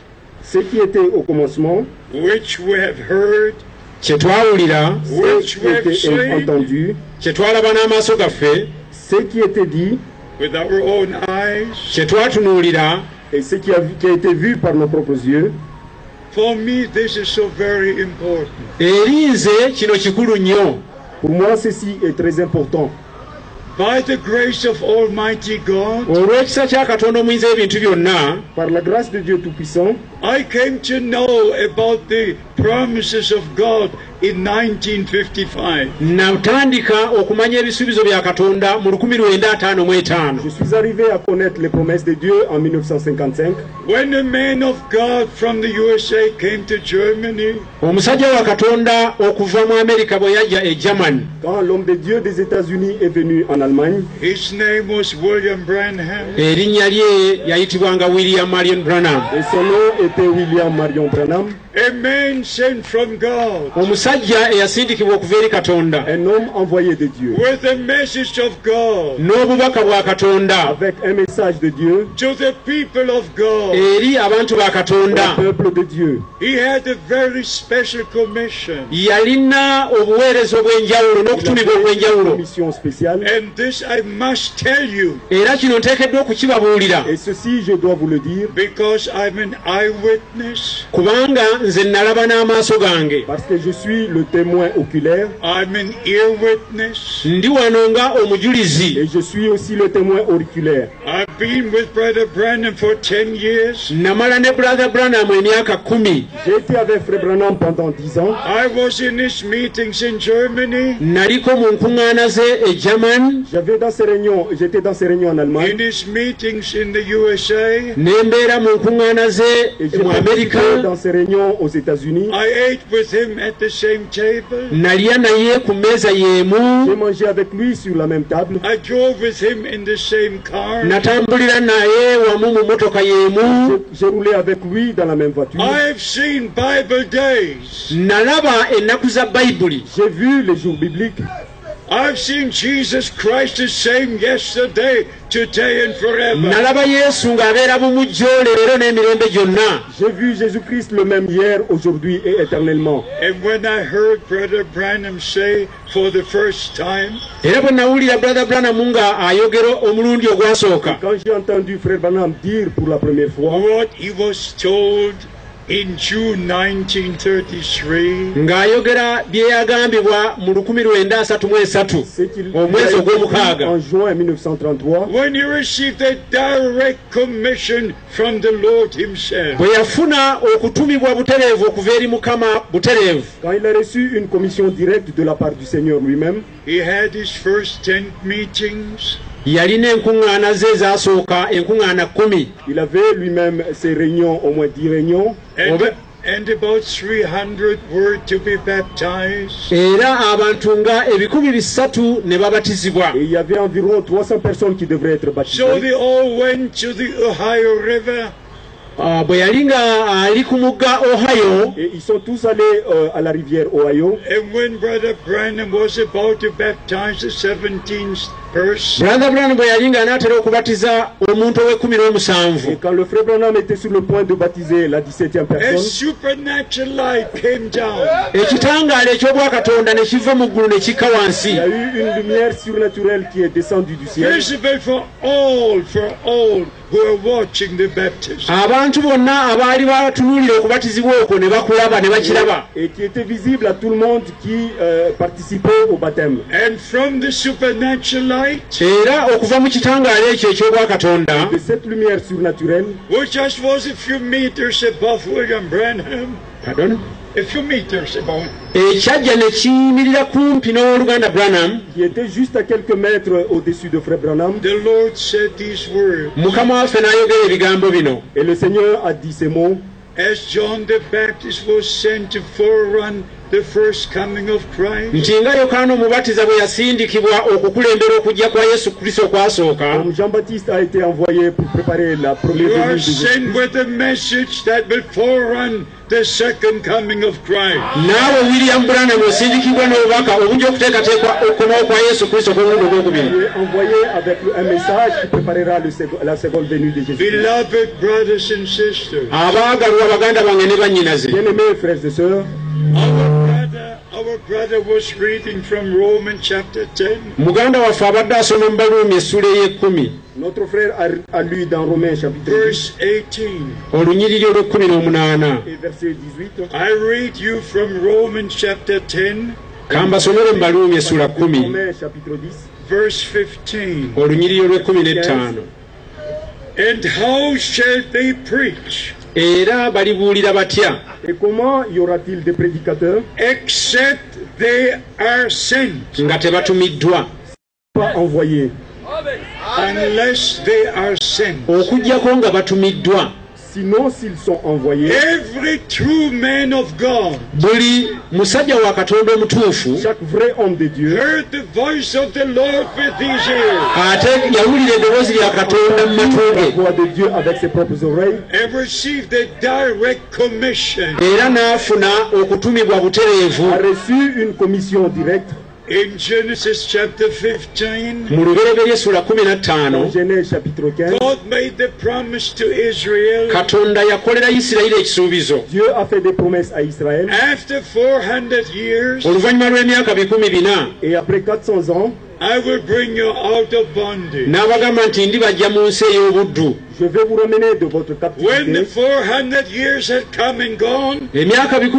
Ce qui était au commencement, which we have heard, kye twawulira, ce which qui we have était seen entendu, kye twalaba n'amaaso gaffe, ce qui était dit with our own eyes. kye twatunuulira, et ce qui a été vu par nos propres yeux. For me, this is so very important. eri nze kino kikulu nnyo. Pour moi, ceci est très important. By the grace of Almighty God, Olw'ekisa kya Katonda omuyinza ebintu byonna, Par la grâce de Dieu Tout-Puissant, I came to know about the promises of God in 1955. natandika okumanya ebisuubizo bya Katonda mu 1955. je suis arrivé à connaître les promesses de Dieu en 1955. When a man of God from the USA came to Germany, Omusajja wa Katonda okuva mu Amerika bwe yajja e Germany, Quand l'homme de Dieu des États-Unis est venu en Allemagne, his name was William Branham. erinnya lye yayitibwanga William Marion Branham. et son nom était William Marion Branham, A man sent from God Omusajja eyasindikibwa okuva eri Katonda un homme envoyé de Dieu, with a message of God n'obubaka bwa Katonda avec un message de Dieu to the people of God. eri abantu ba au Katonda. peuple de Dieu. He had a very special commission. Yalina obuweereza obw'enjawulo Il n'okutumibwa avait une obw'enjawulo, mission spéciale. And this I must tell you era kino nteekeddwa okukibabuulira Et ceci, je dois vous le dire, because I'm an eyewitness. kubanga nze nalaba n'amaaso gange, parce que je suis le témoin oculaire I'm an ear witness. ndi wano nga omujulizi. et je suis aussi le témoin auriculaire. I've been with Brother Branham for 10 years. Namala ne Brother Branham emyaka 10. J'ai été avec Frère Branham pendant 10 ans. I was in his meetings in Germany, Naliko mu nkuŋŋaana ze e German, J'étais dans ces réunions en in Allemagne his meetings in the USA. ne mbeera mu nkuŋŋaana ze et j'ai mu Amerika. participé dans ces réunions aux États-Unis. I ate with him at the same table. Nalya naye ku mmeeza J'ai y'emu, mangé avec lui sur la même table. I drove with him in the same car. natambulira naye wamu mu motoka y'emu, J'ai roulé avec lui dans la même voiture. I've seen Bible days. nalaba ennaku za Bayibuli. J'ai vu les jours bibliques. I've seen Jesus Christ the same yesterday, today and forever. J'ai vu Jésus-Christ le même hier, aujourd'hui et éternellement. And when I heard Brother Branham say for the first time, Quand j'ai entendu Frère Branham dire pour la première fois what he was told in June 1933, en juin 1933, when he received a direct commission from the Lord himself, quand il a reçu une commission directe de la part du Seigneur lui-même, he had his first 10 meetings. Il avait lui-même ses réunions, au moins 10 réunions. And about 300 were to be baptized. Et il y avait environ 300 personnes qui devraient être baptisées. So they all went to the Ohio River. Et ils sont tous allés à la rivière Ohio. And when Brother Branham was about to baptize the 17th person, et quand le frère Branham était sur le point de baptiser la 17e a personne, supernatural light came down. il y a eu une lumière surnaturelle qui est descendue du ciel. Visible for all who are watching the baptism. Et qui était visible à tout le monde qui participait au baptême. And from the supernatural light, De cette lumière surnaturelle, which just was a few meters above William Branham, a few meters above, qui était juste à quelques mètres au-dessus de Frère Branham, the Lord said these words. et le Seigneur a dit ces mots. As John the Baptist was sent to forerun the first coming of Christ, Comme Jean-Baptiste a été envoyé pour préparer la première you are venue de sent Jésus, with a message that will forerun the second coming of Christ. il est envoyé avec un message qui préparera la seconde venue de Jésus. Beloved brothers and sisters, Bien-aimés frères et sœurs, our brother was reading from Romans chapter 10. notre frère a lu dans Romains chapitre 10 Verse 18. et verset 18. I read you from Romans chapter 10, Romains chapitre 10, verse 15. And how shall they preach et comment y aura-t-il des prédicateurs except they are sent? Pas envoyés. Unless they are sent. Sinon, s'ils sont envoyés, Every true man of God chaque vrai homme de Dieu heard the voice of the Lord with his ears la voix de Dieu avec ses propres oreilles and received a direct commission. a reçu une commission directe. In Genesis chapter 15, Dans Genèse chapitre 15, God made the promise to Israel. Dieu a fait des promesses à Israël. After 400 years, Et après 400 ans, I will bring you out of bondage. je vais vous ramener de votre When the captivité. 400 years had come and gone, Et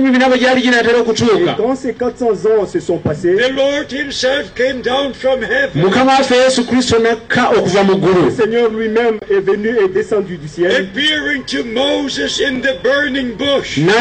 quand ces 400 ans se sont passés, the Lord himself came down from heaven, le Seigneur lui-même est venu et descendu du ciel. appearing to Moses in the burning bush. Et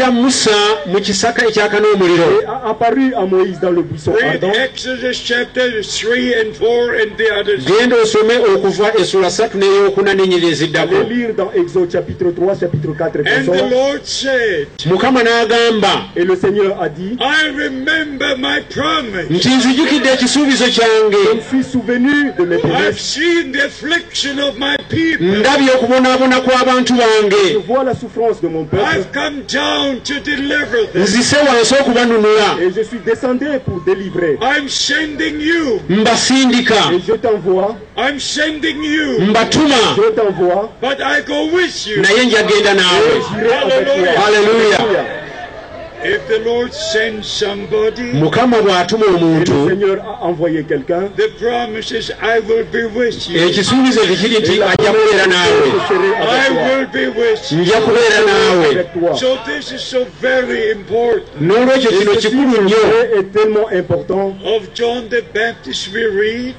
a apparu à Moïse dans le buisson Read ardent. Exodus chapter 3 and 4 and the others. ebbiri eziddako. Allez lire dans Exode chapitre 3, chapitre 4 et And the Lord said, Mukama n'agamba Et le Seigneur a dit, I remember my promise. nti nzijukidde ekisuubizo kyange. je me suis souvenu de mes I've promesses. seen the affliction of my people. Ndabye okubonaabona kw'abantu bange. Je vois la souffrance de mon peuple I've come down to deliver them. Nzise wansi okubanunula. et je suis descendu pour délivrer. I'm sending you. Mbasindika. Et je t'envoie, I'm sending you. Mbatuma. je t'envoie, But I go with you. Naye njagenda naawe. j'irai avec toi. Hallelujah. If the Lord sends somebody, Mukama bw'atuma Et le omuntu, Seigneur a envoyé quelqu'un. the promise is, I will be with you. ekisuubizo tekiri nti ajja kubeera naawe. Je serai I avec toi. will be with you. Nja kubeera naawe. Avec toi. So this is so very important. N'olwekyo kino Ceci kikulu nnyo. est tellement important. Of John the Baptist we read,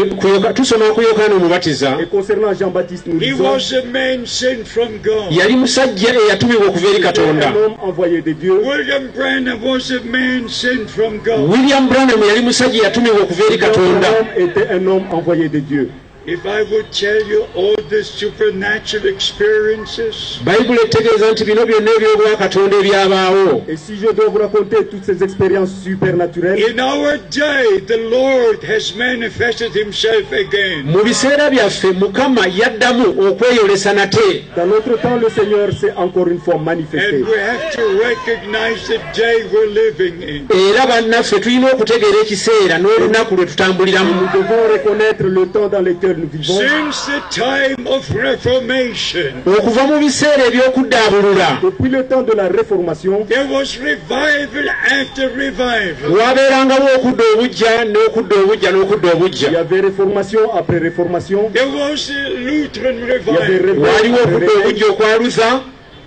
Tusoma ku Yokaana Omubatiza. Et concernant Jean-Baptiste, nous he disons, was a man sent from God. Yali musajja eyatumibwa okuva eri Katonda. un homme envoyé de Dieu. William Branham was a man sent from God. William Branham yali musajja eyatumibwa okuva eri Katonda. Cet homme était un homme envoyé de Dieu. If I would tell you all the supernatural experiences, Bayibuli etegeeza nti bino byonna ebyobwa Katonda ebyabaawo. Et si je dois vous raconter toutes ces expériences supernaturelles, in our day, the Lord has manifested himself again. Mu biseera byaffe Mukama yaddamu okweyolesa nate. dans notre temps, le Seigneur s'est encore une fois And manifesté. we have to recognize the day we're living in. Era bannaffe tulina okutegeera ekiseera n'olunaku lwe tutambuliramu. Nous devons reconnaître le temps dans lequel nous vivons. Since the time of Reformation, Okuva mu biseera eby'okuddaabulula Depuis le temps de la Réformation, there was revival after revival. waabeerangawo okudda obujja n'okudda obujja n'okudda il y obujja. avait réformation après réformation. There was a Lutheran Il y avait revival, Waaliwo réveil okudda après obujja okwa Luther,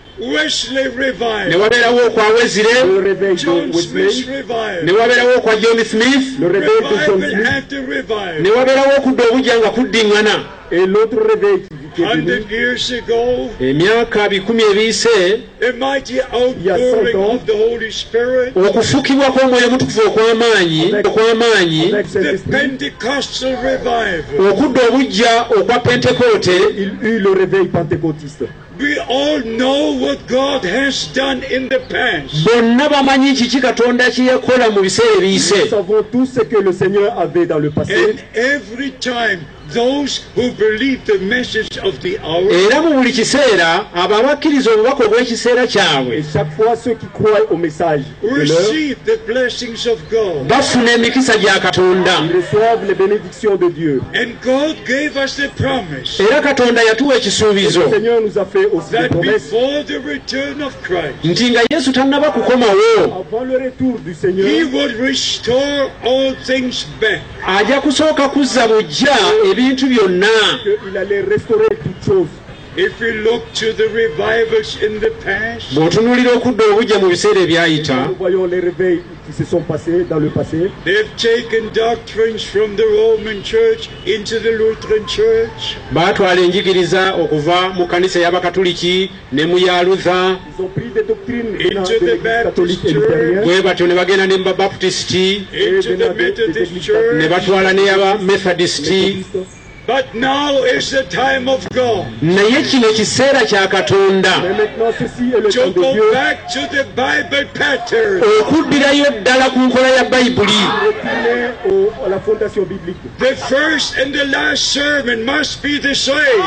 Wesley ne revival, wabeerawo okwa Wesley, le réveil de John Smith Wesley, ne revival, wabeerawo okwa John Smith, le réveil de John revival Smith after revival. ne wabeerawo okudda obujja nga kuddiŋŋana. et l'autre réveil qui est venu 100 years ago, Emyaka 10 ebiyise, a mighty y a 100 outpouring ans, of the Holy Spirit, okufukibwa kw'omwoyo omutukuvu okw'amaanyi, avec cet the esprit, Pentecostal revival. okudda obujja okwa Pentekoote. il eut le réveil pentecôtiste. We all know what God has done in the past. Bonna bamanyi kiki Katonda kye yakola mu biseera Nous ebiyise. savons tout ce que le Seigneur avait dans le passé. And every time, those who believe the message of the hour Era mu buli kiseera abo abakkiriza obubaka obw'ekiseera kyabwe Et chaque fois, ceux qui croient au message de l'heure, receive the blessings of God. bafuna emikisa gya Katonda. ils reçoivent les bénédictions de Dieu. And God gave us the promise Era Katonda yatuwa Le ekisuubizo Seigneur nous a fait aussi des that promesses. before the return of Christ, nti nga Yesu tannaba kukomawo, Avant le retour du He Seigneur, would restore all things back. ajja kusooka kuzza buggya ebintu byonna. qu'il allait restaurer toutes choses. If we look to the revivals in the past, Bw'otunuulira okudda obujja mu biseera ebyayita, Nous voyons les réveils qui se sont passés dans le passé. they've taken doctrines from the Roman Church into the Lutheran Church. baatwala enjigiriza okuva mu kanisa y'Abakatoliki ne mu ya Luther, Ils ont pris des doctrines venant Into de the l'Église Baptist catholique et Church. luthérienne bwe batyo ne bagenda ne mu Babaptisti, Into the Methodist ne Church. batwala n'ey'aba Methodisti. But now is the time of God Naye kino kiseera kya Katonda Mais maintenant, ceci est le to temps de go Dieu. back to the Bible pattern. okuddirayo ddala ku nkola ya Bayibuli. Retourner à la fondation biblique. The first and the last sermon must be the same.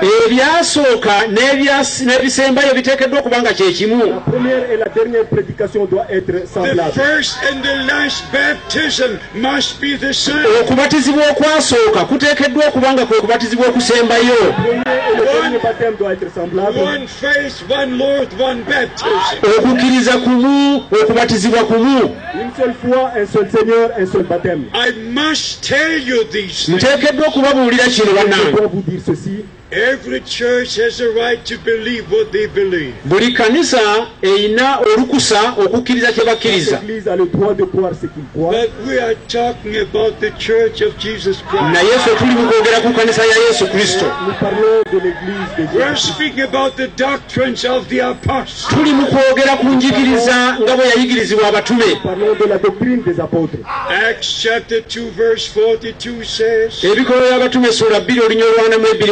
Ebyasooka n'ebisembayo biteekeddwa okuba nga kye kimu. La première et la dernière prédication doit être The semblable. first and the last baptism must be the same. Okubatizibwa okwasooka kuteekeddwa okuba nga kwe kubatizibwa okusembayo. Le premier et le dernier baptême doit être semblable. One faith, one Lord, one baptism. Okukkiriza kumu, okubatizibwa kumu. Une seule foi, un seul Seigneur, un seul baptême. I must tell you these things. Nteekeddwa okubabuulira kino Je bannange. dois vous dire ceci. Every church has a right to believe what they believe. Buli kanisa erina olukusa okukkiriza kye bakkiriza. L'Église a le droit de croire ce qu'il croit. But we are talking about the church of Jesus Christ. Naye ffe tuli mu kwogera ku kanisa ya Yesu Kristo. Nous parlons de l'Église de Dieu. We're speaking about the doctrines of the apostles. Tuli mu kwogera ku njigiriza nga bwe yayigirizibwa abatume. Nous parlons de la doctrine des apôtres. Acts chapter 2 verse 42 says, Ebikolo by'abatume essula 2 olunya olwanamu 2 wagamba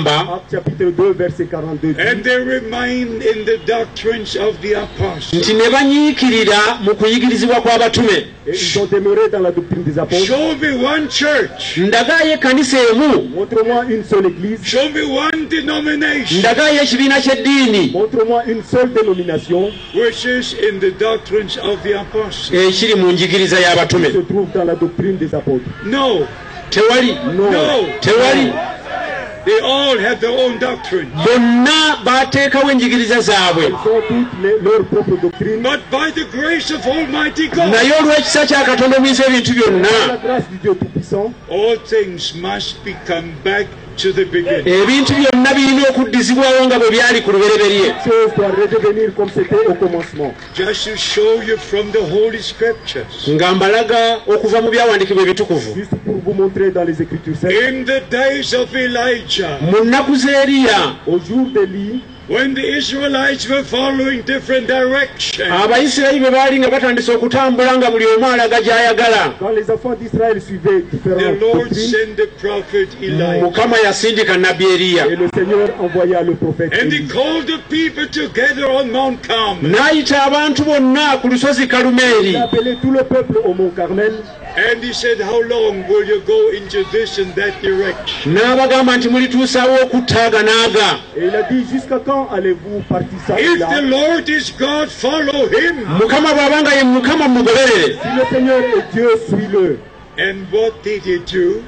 Actes chapitre 2 verset 42 dit, and they remain in the doctrines of the apostles. nti ne banyiikirira mu kuyigirizibwa kw'abatume. et ils ont demeuré dans la doctrine des apôtres. Show me one church. Ndagaayo ekkanisa emu. Montre-moi une seule église. Show me one denomination. Ndagaayo ekibiina ky'eddiini Montre-moi une seule dénomination which is in the doctrines of the apostles. ekiri mu njigiriza qui y'abatume. se trouve dans la doctrine des apôtres. No, Tewali. Non. no. Tewali. They all have their own doctrine. Bonna baateekawo enjigiriza zaabwe. Ils ont toutes leur propre doctrine. But by the grace of Almighty God, naye olw'ekisa kya Katonda omuyisa ebintu Par la byonna, grâce du Dieu Tout-Puissant, all things must become back to the beginning. ebintu byonna birina okuddizibwawo nga bwe byali ku lubereberye. toutes choses doivent redevenir comme c'était au commencement. Just to show you from the Holy Scriptures. nga mbalaga okuva mu byawandiikibwa ebitukuvu. Juste pour vous montrer dans les Écritures saintes, In the days of Elijah, mu nnaku z'Eriya, au jour d'Élie, when the Israelites were following different directions, Abayisirayiri bwe baali nga batandise okutambula nga buli omu alaga gy'ayagala, quand les enfants d'Israël suivaient the différentes Lord doctrines, sent the prophet Elijah. Mukama yasindika nabbi Eriya, et le Seigneur envoya le prophète And he Élie. called the people together on Mount Carmel. n'ayita abantu bonna ku lusozi Il Kalumeeri, a appelé tout le peuple au mont Carmel. And he said, how long will you go into this and that direction? n'abagamba nti mulituusaawo okuttaaga naaga. Et il a dit, jusqu'à quand allez-vous partir ça et If là? the Lord is God, follow him. Mukama bw'abanga ye Mukama mugoberere. Si le Seigneur est Dieu, suis-le. And what did he do?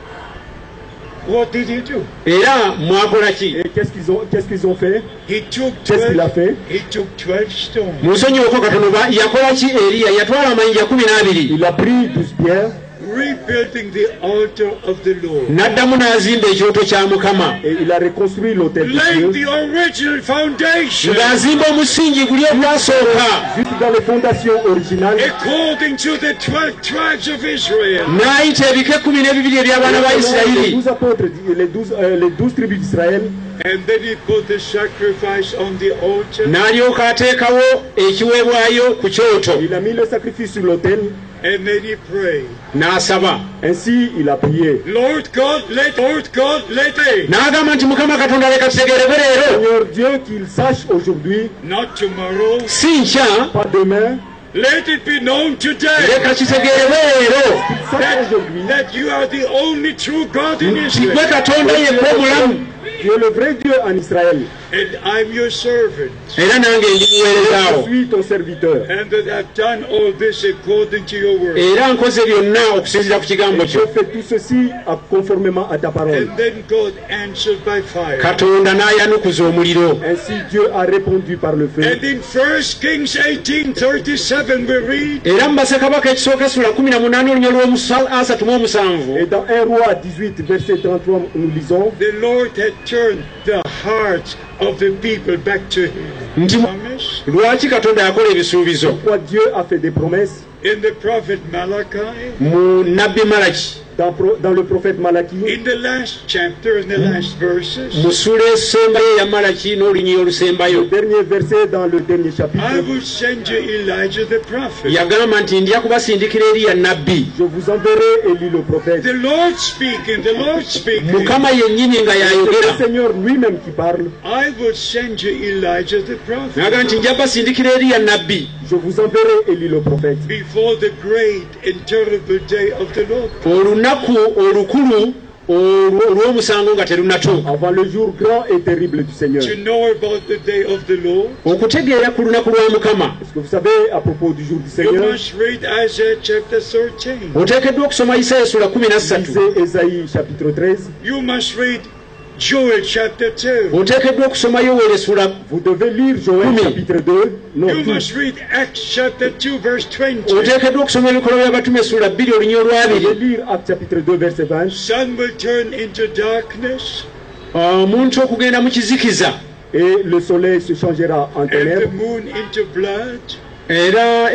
What did he do? Era mwakola ki? Et qu'est-ce qu'ils ont fait? He took Qu'est-ce qu'il a 12, fait? he took 12 stones. Musonyiweko katono yakola ki Eriya? Yatwala amayinja 12 Il a pris 12 pierres Rebuilding the altar of the Lord. n'addamu n'azimba ekyoto kya Mukama, et il a reconstruit l'autel de Laying Dieu the original foundation ng'azimba omusingi guli ogwasooka, juste dans les fondations originales. according to the 12 tribes of Israel. n'ayita ebika 12 eby'abaana ba Les Isirayiri, 12 apôtres, les 12 tribus d'Israël, And then he put the sacrifice on the altar. n'alyoka ateekawo ekiweebwayo ku kyoto, il a mis le sacrifice sur l'autel. And then he prayed. n'asaba, Ainsi, il a prié. Lord God, let me. n'agamba nti Mukama Katonda leka kitegeerwe leero, Seigneur Dieu, qu'il sache aujourd'hui, Not tomorrow. si nkya, pas demain, Let it be known today leka kitegeerwe leero sache aujourd'hui, that you are the only true God in nti gwe Israel. Katonda yekka omulamu, tu es le vrai Dieu en Israël. And I'm your servant. era nange ndi Je muweerezaawo, suis ton serviteur. And that I've done all this according to your word. era nkoze byonna okusinziira ku kigambo Et je kyo. fais tout ceci conformément à ta parole. And then God answered by fire. Katonda n'ayanukuza omuliro. Ainsi Dieu a répondu par le feu. And in 1 Kings 18:37 we read, Era mu Bassekabaka ekisooka essula 18 olunya lw'omu37, Et dans 1 roi 18, verset 33, nous lisons, the Lord had turned the hearts of the people back to him. nti Promise lwaki Katonda yakola ebisuubizo pourquoi Dieu a fait des promesses in the prophet Malachi, mu nabbi Malaki, dans le prophète Malachie, in the last chapter, in the last verses. mu ssula esembayo eya Malaki n'olunyiri olusembayo, dernier verset dans le dernier chapitre. I will send you Elijah the prophet. yagamba nti ndya kubasindikira Eriya nabbi. Je vous enverrai Élie le prophète. The Lord speaking, the Lord speaking. Mukama yennyini nga C'est le y'ayogera, Seigneur lui-même qui parle. I will send you Elijah the prophet n'agamba nti nja kubasindikira Eriya nabbi Je vous enverrai Élie le prophète. before the great and terrible day of the Lord. olunaku olukulu olw'omusango nga terunnatuuka. Avant le jour grand et terrible du Seigneur. To know about the day of the Lord, okutegeera ku lunaku lwa Mukama, Est-ce que vous savez à propos du jour du you Seigneur? must read Isaiah chapter 13. oteekeddwa okusoma Isaaya essula 13, Lisez Ésaïe chapitre 13. You must read Joel chapter 2. oteekeddwa okusoma Yoweeri essula, Vous devez lire Joël Oui. chapitre 2. Non, You tout. must read Acts chapter 2 verse 20. oteekeddwa okusoma ebikolwa by'abatume essula 2 olunya Vous devez olwabiri. lire Actes chapitre 2 verset 20. Sun will turn into darkness Omuntu okugenda mu kizikiza, Et le soleil se changera en and the ténèbres. moon into blood era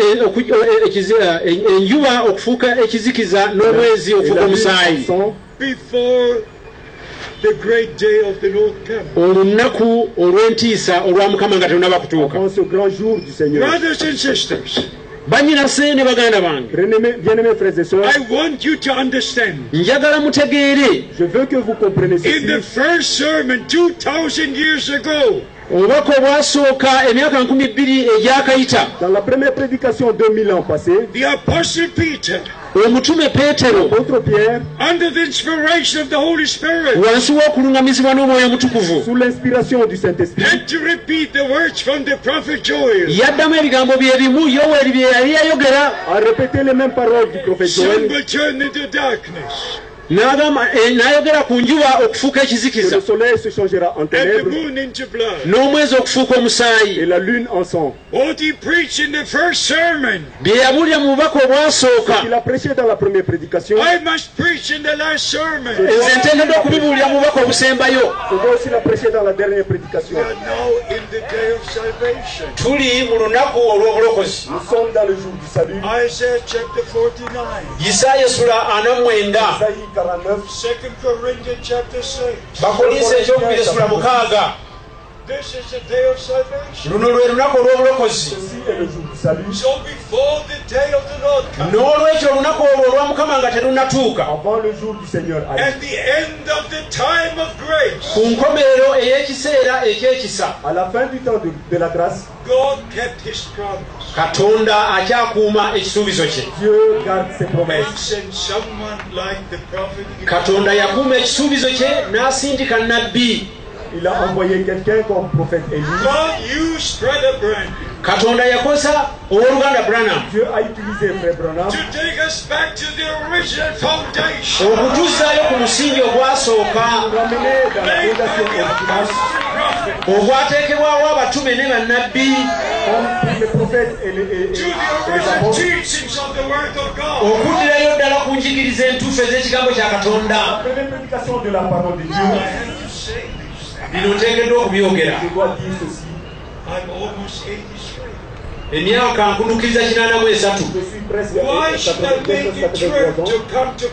enjuba okufuuka ekizikiza n'omwezi Et okufuuka la lune omusaayi, en sang, before the great day of the Lord comes. olunaku olw'entiisa olwa Mukama nga tennaba kutuuka. avant ce grand jour du Seigneur. Brothers and sisters, banyinase ne baganda bange, bien-aimés frères et sœurs, I want you to understand. njagala mutegeere, je veux que vous compreniez ceci. In the first sermon 2000 years ago, obubaka obwasooka emyaka 2000 egyakayita, dans la première prédication 2000 ans passés, the apostle Peter, omutume Peetero, l'apôtre Pierre, under the inspiration of the Holy Spirit, wansi w'okulungamizibwa n'omwoyo omutukuvu, sous l'inspiration du Saint-Esprit, had to repeat the words from the prophet Joel. yaddamu ebigambo bye bimu Yoweri bye yali yayogera, a répété les mêmes paroles du prophète Sun Joël. will turn into darkness, n'ayogera ku njuba okufuuka Que ekizikiza, le soleil se changera en and the ténèbres moon into blood. n'omwezi okufuuka omusaayi. et la lune en sang. What he preached in the first sermon, Bye yabulya mu bubaka obwasooka, Il a prêché dans la première prédication. I must preach in the last sermon. nze nteekeddwa okubibuulira mu bubaka obusembayo. Je dois aussi la prêcher dans la dernière prédication. We are now in the day of salvation. Tuli mu lunaku olw'obulokozi. Nous sommes dans le jour du salut. Isaiah chapter 49, Isaaya essula 49, Isaïe 49. 2 Corinthians chapter 6. Bakolinso ekyokubiri essula 6. This is the day of salvation. Luno lwe lunaku olw'obulokozi. Ceci est le jour du salut. So before the day of the Lord comes, N'olwekyo olunaku olwo olwa Mukama nga terunnatuuka, Avant le jour du Seigneur arrive. at the end of the time of grace, ku nkomerero ey'ekiseera eky'ekisa, À la fin du temps de la grâce, God kept his promise Katonda akyakuuma ekisuubizo kye. Dieu garde ses and promesses. sent someone like the prophet Elijah. Katonda yakuuma ekisuubizo kye n'asindika nnabbi. Il a envoyé quelqu'un comme prophète Élie. God used Brother Branham Katonda yakozesa owooluganda Branham Dieu a utilisé Frère Branham to take us back to the original foundation. okutuzzaayo ku musingi ogwasooka pour ramener dans la Made by fondation the originale, apostles and prophets ogwateekebwawo abatume ne bannabbi, comme pour les prophètes et les to the original apôtres. teachings of the Word of God. okuddirayo ddala ku njigiriza entuufu ez'ekigambo kya Katonda. La première prédication de la parole de I Dieu, have to say this. Bino nteekeddwa okubyogera. je dois dire ceci. I'm almost 83. Emyaka nkunukkiriza 83. Je suis presque Why should I make a 83 trip ans. to come to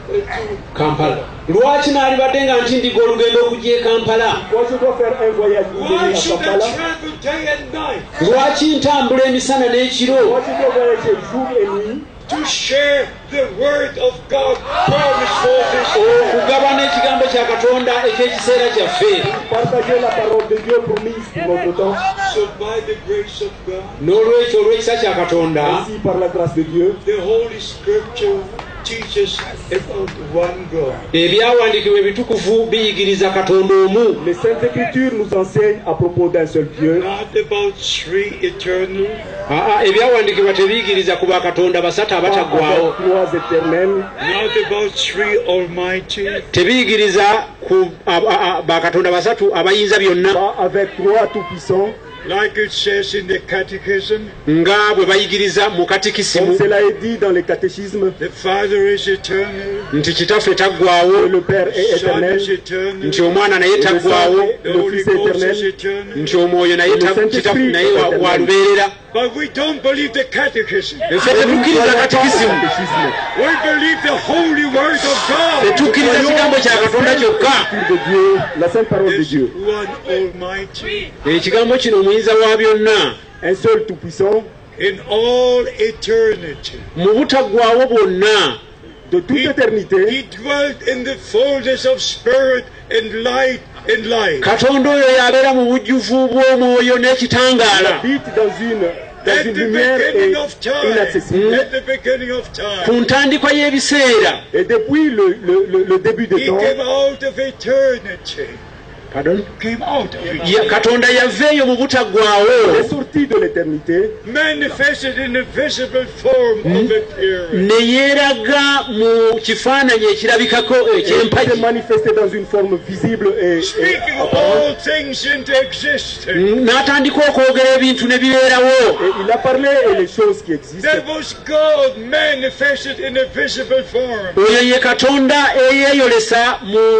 Kampala. Lwaki naalibadde nga nti ndiga olugendo okujja e Kampala? Moi, je dois faire un voyage pour Why venir à should I Kampala. travel day and night Lwaki ntambula emisana n'ekiro Moi, je dois voyager jour et nuit to share the Word of God promised for this okugabana ekigambo kya Katonda eky'ekiseera kyaffe? partager la parole de Dieu promise pour notre temps. So by the grace of God, N'olwekyo olw'ekisa kya Katonda, Ainsi, par la grâce de Dieu, the Holy Scripture teaches about one God. ebyawandiikibwa ebitukufu biyigiriza Katonda omu. les Saintes Écritures nous enseignent à propos d'un seul Dieu, Not about three eternal, Ebyawandiikibwa tebiyigiriza ku bakatonda basatu pas abataggwaawo. avec trois éternels, not about three almighty, Tebiyigiriza ku bakatonda basatu abayinza byonna pas avec trois tout-puissants, like it says in the Catechism. nga bwe bayigiriza mu comme katikisimu cela est dit dans les catéchismes. The Father is eternal, nti kitaffe taggwaawo, Le Père est the Son éternel, is eternal, nti omwana naye le Saint taggwaawo, et the le Holy Fils est Ghost is éternel, eternal. nti omwoyo naye Le Saint-Esprit kitaffe naye est éternel. wa lubeerera. But we don't believe the Catechism. Ffe tetukkiriza katikisimu, catéchisme. We believe the Holy Word of God. tetukkiriza kigambo kya Katonda kyokka. de Dieu, la sainte parole de This Dieu. one Almighty, Ekigambo kino omuyinza wa byonna, Un seul tout-puissant, in all eternity. mu butaggwaawo bwonna, de toute éternité, He dwelt in the fullness of spirit and light and life. Katonda oyo yabeera mu bujjuvu bw'omwoyo n'ekitangaala. habite dans At une the lumière beginning of time. inaccessible. At the beginning of Ku time. ntandikwa y'ebiseera. Et depuis le début des He temps, came out of eternity. Pardon? Came out of eternity. Katonda yaveeyo mu butaggwaawo, est sorti de l'éternité, Manifested in a visible form of appearance. ne yeeraga mu kifaananyi ekirabikako et s'est eky'empagi, manifesté dans une forme visible et Speaking all apparente. things into existence. n'atandika okwogera ebintu ne bibeerawo. Et il a parlé et les choses qui existent. That was God manifested in a visible form. Oyo ye Katonda eyeeyolesa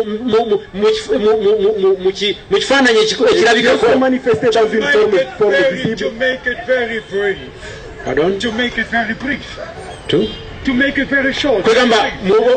mu kifaananyi Et Dieu ekirabikako. s'est manifesté dans une forme To visible. make it very brief. Pardon? To make it very brief. Tu? To make it very short. kwegamba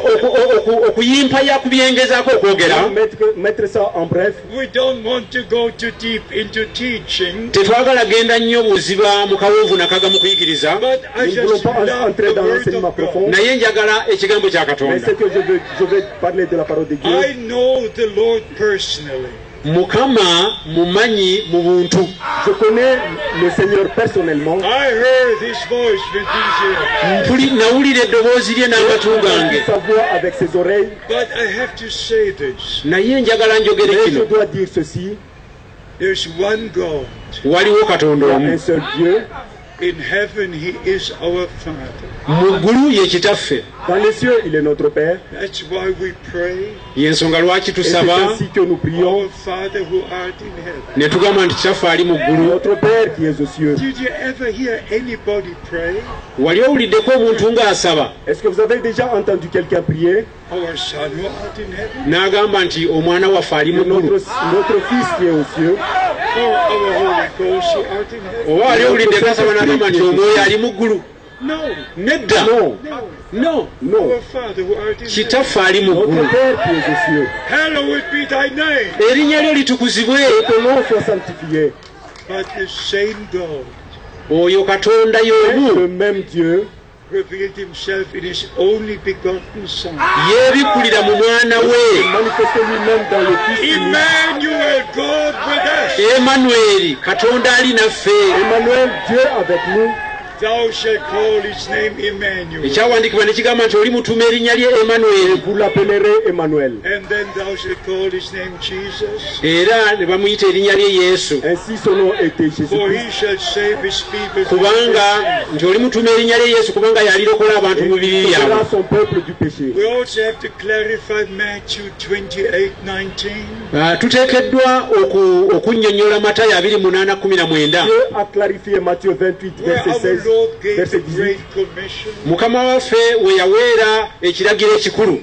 okuyimpa yakubyengezaako okwogera. Mettre ça en bref. We don't want to go too deep into teaching. Tetwagala genda nnyo buziba mu kawunvu nakaga mu kuyigiriza. But I Nous ne voulons just pas love entrer the dans word l'enseignement of God. profond. naye njagala ekigambo kya Mais Katonda. c'est que je vais parler de la parole de Dieu. I know the Lord personally. Mukama mumanyi mu buntu. Je connais le Seigneur personnellement. I heard his voice with these ears. Nawulira eddoboozi lye n'amatu gange. Sa voix avec ses oreilles. But I have to say this. Naye njagala njogere Mais je kino. dois dire ceci. There's one God. Waliwo Katonda Il y a omu. un seul Dieu. In heaven, he is our Father. Mu ggulu ye kitaffe. Dans les cieux, il est notre Père. That's why we pray. Y'ensonga lwaki Et c'est tusaba ainsi que nous prions. Our Father who art in heaven. ne tugamba nti kitaffe ali mu ggulu. Notre Père qui est aux cieux. Did you ever hear anybody pray? Wali owuliddeko omuntu ng'asaba Est-ce que vous avez déjà entendu quelqu'un prier? Our Son who art in heaven. n'agamba nti omwana waffe ali mu ggulu. Notre Fils qui est aux cieux. Or our Holy Ghost who art in heaven. Oba wali owuliddeko asaba n'agamba nti omwoyo ali mu ggulu. No. Nedda. Non. No. Non. Our Father who art in heaven. Kitaffe ali mu Notre ggulu. Père qui est aux cieux. Hallowed be thy name. Erinnya lyo litukuzibwe. Que ton nom soit sanctifié. But the same God Oyo Katonda Le y'omu même Dieu revealed himself in his only begotten Son. yeebikulira mu mwana we. manifesté lui-même dans le Fils unique. Emmanuel, God with us. Emmanuel, Katonda ali naffe. Emmanuel, Dieu avec nous. Thou shalt call his name Emmanuel. Ekyawandiikibwa ne kigamba nti oli mutuuma erinnya lye Emmanuel. Vous l'appellerez Emmanuel. And then thou shalt call his name Jesus. Era ne bamuyita erinnya lye Yesu. Ainsi son nom était For he Jésus-Christ. shall save his people from Kubanga their sins. nti oli mutuuma erinnya lye Yesu kubanga yalirokola abantu mu bibi Il byabwe. sauvera son peuple du péché. We also have to clarify Matthew 28:19. Tuteekeddwa okunnyonnyola Matayo 28:19. Dieu a clarifié Matthieu 28, Where verset our 16, Lord gave the verset 18. Great Commission. Mukama waffe we yaweera ekiragiro ekikulu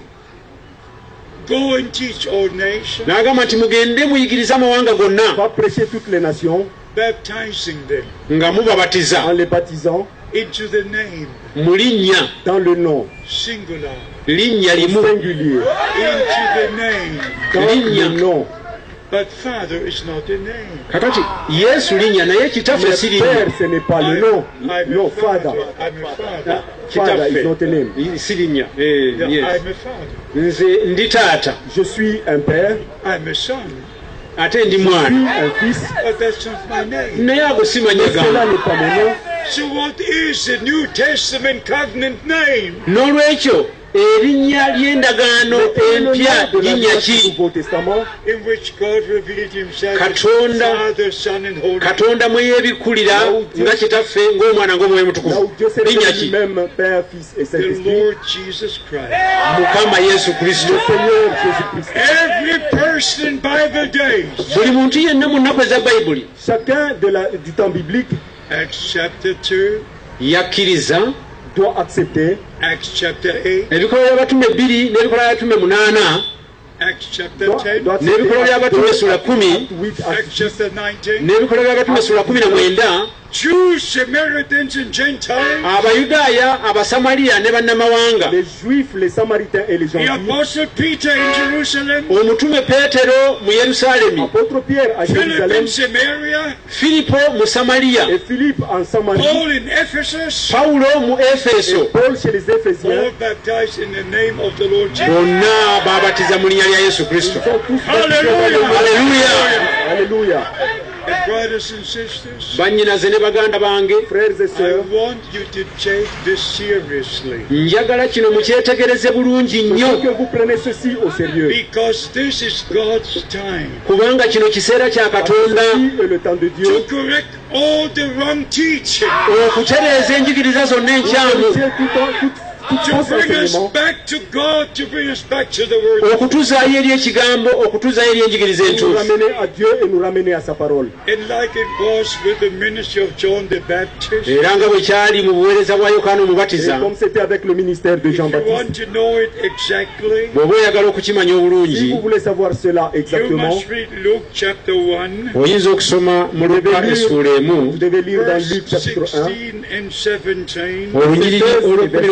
Go and teach all nations, n'agamba nti mugende muyigirize amawanga gonna Va prêcher toutes les nations baptizing them nga mubabatiza en les baptisant into the name, mu linnya dans le nom singular, linnya au limu singulier. into the name. Dans Ligne. le nom. But Father is not a name. kakati Yesu linnya naye kitaffe si Le Père, linnya ce n'est pas le nom. I'm a Non, Father. I'm a father. Father is not a name. si linnya Yeah, yes. I'm a father. Nze ndi taata Je suis un père, I'm a son. ate ndi puis mwana un fils. But that's not my name. naye ago simanya Mais cela gamba n'est pas mon nom. So what is the New Testament covenant name? n'olwekyo erinnya ly'endagaano Le nom empya de la linnya loi du ki Nouveau Testament, In which God revealed himself as Katonda- Father, Son, and Holy Spirit. Katonda mwe yeebikulira nga kitaffe ng'omwana ng'omwoyo là mutukufu où Dieu s'est linnya révélé ki lui-même, Père, Fils et The Saint-Esprit, Lord Jesus Christ. Mukama Yesu Kristo. le Seigneur Jésus-Christ. Every person in Bible days. Buli muntu yenna mu nnaku eza Bayibuli Chacun du temps biblique Acts chapter 2, yakkiriza doit accepter Acts chapter 8, ebikolwa by'abatume 2 n'ebikolwa by'abatume 8 Acts chapter doit 10, accepter N'ebikolwa by'abatume sula 10, 8 Acts chapter 19. n'ebikolwa by'abatume sula 19. Jews, Samaritans, and Gentiles. Abayudaaya, Abasamaliya ne bannamawanga. les Juifs, les Samaritains et les The Gentils. Apostle Peter in Jerusalem. Omutume Peetero mu Yerusaalemi, Apôtre Pierre à Philip Jérusalem in Samaria. Filipo mu Samaliya, et Philippe en Samarie. Paul in Ephesus. Pawulo mu Efeso. Paul chez les Éphésiens. All baptized in the name of the Lord Jesus. Bonna baabatiza mu linnya lya Yesu Ils Kristo. sont tous Hallelujah. Haleluya. Alléluia. And brothers and sisters, Bannyinaze ne baganda bange, Frères et I sœurs, want you to take this seriously. njagala kino mukyetegereze bulungi je veux nnyo, que vous prenez ceci au sérieux. Because this is God's time kubanga kino kiseera kya Katonda Ceci est le temps de Dieu. to correct all the wrong teaching, okutereeza enjigiriza zonna enkyamu, Corriger toute to fausse bring us enseignement, back to God, to bring us back to the Word. okutuzaayo eri ekigambo, okutuzaayo eri enjigiriza nous entuufu. ramener à Dieu et nous ramener à sa parole. And like it was with the ministry of John the Baptist, Era nga bwe kyali mu buweereza bwa Yokaana Et Omubatiza, comme c'était avec le ministère de if you want Jean-Baptiste, to know it exactly, bw'oba oyagala okukimanya si obulungi, vous voulez savoir cela you exactement, must read Luke chapter 1, oyinza okusoma mu Luka essuula vous emu, devez lire dans verse Luc chapitre 1, 16 and 17. olunyiriri olw'okumi n'omukaaga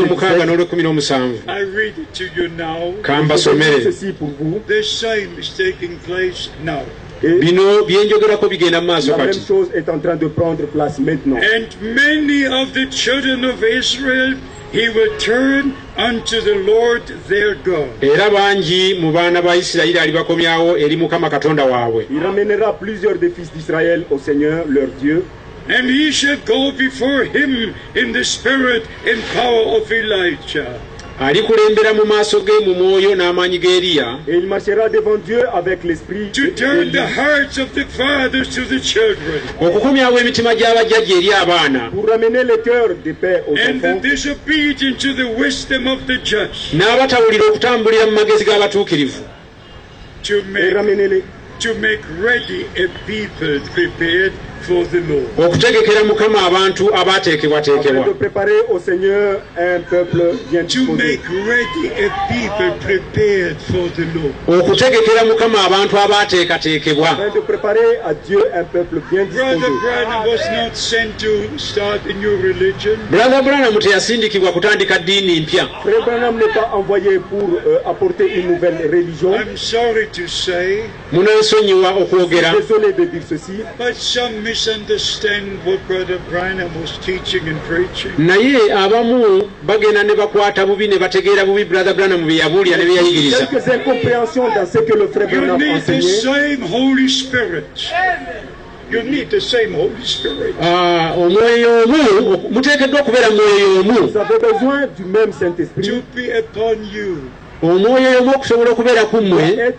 mwenda n'olwekumi n'omusanvu. I read it to you now. Kambasomere. The same is taking place now. Bino byenjogerako bigenda mu maaso La même kati. chose est en train de prendre place maintenant. And many of the children of Israel, he will turn unto the Lord their God. Era bangi mu baana ba Isirayiri alibakomyawo eri Mukama Katonda waabwe. Il ramènera plusieurs des fils d'Israël au Seigneur, leur Dieu. And he shall go before him in the spirit and power of Elijah. Alikulembera mu maaso ge mu mwoyo n'amaanyi ge Eriya. Et il marchera devant Dieu avec l'esprit to turn the hearts of the fathers to the children. Okukomyawo emitima gy'abajjajja eri abaana. Pour ramener les cœurs des pères aux and enfants. the disobedient to the wisdom of the just. N'abatawulira okutambulira mu magezi g'abatuukirivu. To make ready a people prepared for the Lord. Okutegekera Mukama abantu abaateekebwateekebwa. De préparer au Seigneur un peuple bien disposé. To make ready a people prepared for the Lord. Okutegekera Mukama abantu abaateekateekebwa. De préparer à Dieu un peuple bien disposé. Brother Branham was not sent to start a new religion. Brother Branham teyasindikibwa kutandika ddiini mpya. Frère Branham n'est pas envoyé pour apporter une nouvelle religion. I'm sorry to say. Muneesonyiwa okwogera. Désolé de dire ceci. But some misunderstand what Brother Branham was teaching and preaching. Naye abamu bagenda ne bakwata bubi ne bategeera bubi Brother Branham bye yabuulira ne bye yayigiriza. Quelques incompréhensions dans ce que le frère Branham enseignait. You need the same Holy Spirit. You need the same Holy Spirit. Omwoyo omu muteekeddwa okubeera mwoyo omu. Vous avez besoin du même Saint-Esprit. To be upon you. Omwoyo omu okusobola okubeera ku mmwe.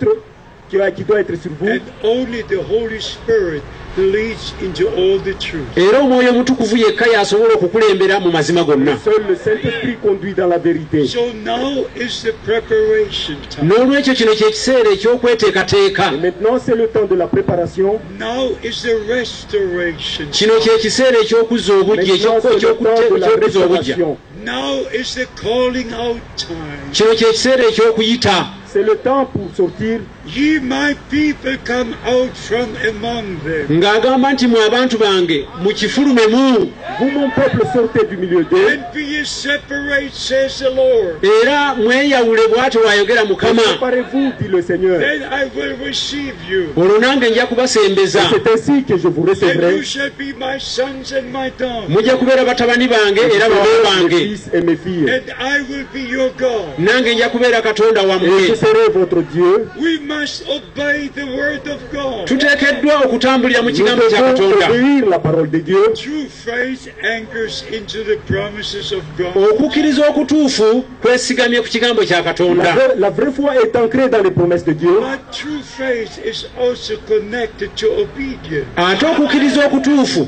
Qui doit être sur vous. And only the Holy Spirit leads into all the truth. Era omwoyo omutukuvu yekka y'asobola okukulembera mu mazima gonna. Seul le Saint-Esprit conduit dans la vérité. So now is the preparation time. N'olwekyo kino kye kiseera eky'okweteekateeka. Maintenant c'est le temps de la préparation. Now is the restoration. Kino kye kiseera eky'okuzza obujja eky'okuzza obujja. Now is the calling out time. Kino kye kiseera eky'okuyita. C'est le temps pour sortir. Ye my people come out from among them. Ng'agamba nti mwe abantu bange mukifulumemu. Vous mon peuple sortez du milieu d'eux. And be ye separate, says the Lord. Era mweyawule bw'atyo bw'ayogera Mukama. Séparez-vous, dit le Seigneur. Then I will receive you. Olwo nange nja kubasembeza. C'est ainsi que je vous recevrai. And you shall be my sons and my daughters. Mujja kubeera batabani bange era babo bange. And I will be your God. Nange nja kubeera Katonda wammwe. Je serai votre Dieu. We must obey the word of God. Tuteekeddwa okutambulira mu kigambo kya Katonda. Obéir la parole de Dieu. True faith anchors into the promises of God. Okukkiriza okutuufu kwesigamye ku kigambo kya Katonda. La vraie foi est ancrée dans les promesses de Dieu. But true faith is also connected to obedience. Ate okukkiriza okutuufu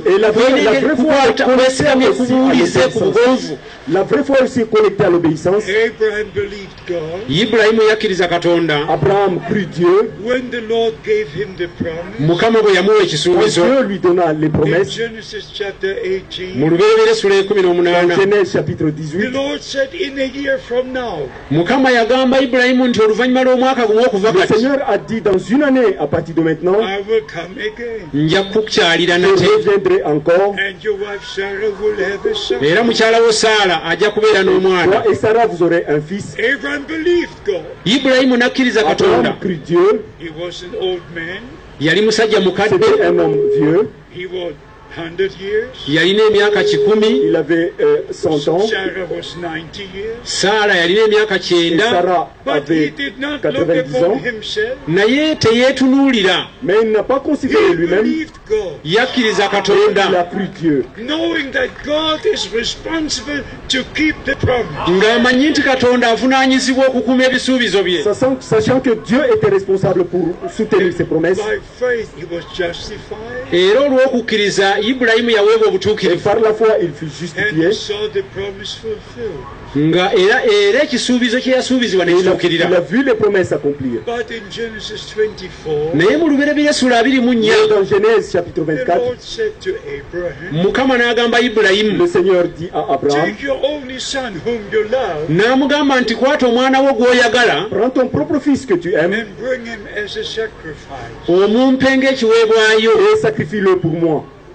kwesigamye ku buwulize ku bugonvu. La vraie foi aussi est connectée à l'obéissance. Abraham believed God. Ibulayimu yakkiriza Katonda. Abraham crut Dieu. When the Lord gave him the promise. Mukama bwe yamuwa ekisuubizo. Dieu lui donna les promesses. In Genesis chapter 18. Mu lubereberye sula 18. Genèse chapitre 18. The Lord said in a year from now. Mukama yagamba Ibulayimu nti oluvannyuma lw'omwaka gumu okuva kati. Le kati. Seigneur a dit dans une année à partir de maintenant. I will come again. Nja kukukyalira nate. Je reviendrai encore. And your wife Sarah will have a son. Era mukyala wo Saala ajja kubeera n'omwana. Toi et Sarah vous aurez un fils. Abraham believed God. Ibulayimu n'akkiriza Katonda. Abraham crut Dieu. He was an old man. Yali musajja mukadde. C'était un homme vieux. He was 100 years. Yalina emyaka 100. Il avait 100 ans. Sarah was 90 years. Saala yalina emyaka 90. Sarah But he avait did not 90 look upon ans. himself. Naye teyeetunuulira. Mais il n'a pas considéré He lui-même. believed God. Yakkiriza Il a Katonda. cru Dieu. Knowing that God is responsible to keep the promise. Ng'amanyi nti Katonda avunaanyizibwa okukuuma ebisuubizo bye. Sachant que Dieu était responsable pour soutenir ses promesses. By faith he was justified. Era olw'okukkiriza Ibulayimu yaweebwa Et obutuukirivu. par la foi, il fut And justifié. he saw the promise fulfilled. Nga era ekisuubizo kye yasuubizibwa ne Il a kituukirira. vu les promesses s'accomplir. But in Genesis 24, Naye mu lubereberye sula 24. Dans Genèse chapitre the 24, Lord said to Abraham, Mukama n'agamba Ibulayimu. le Seigneur dit à Abraham, take your only son whom you love N'amugamba nti kwata omwana wo gw'oyagala prends ton propre fils que tu aimes and bring him as a sacrifice. omumpe ng'ekiweebwayo. et sacrifie-le pour moi.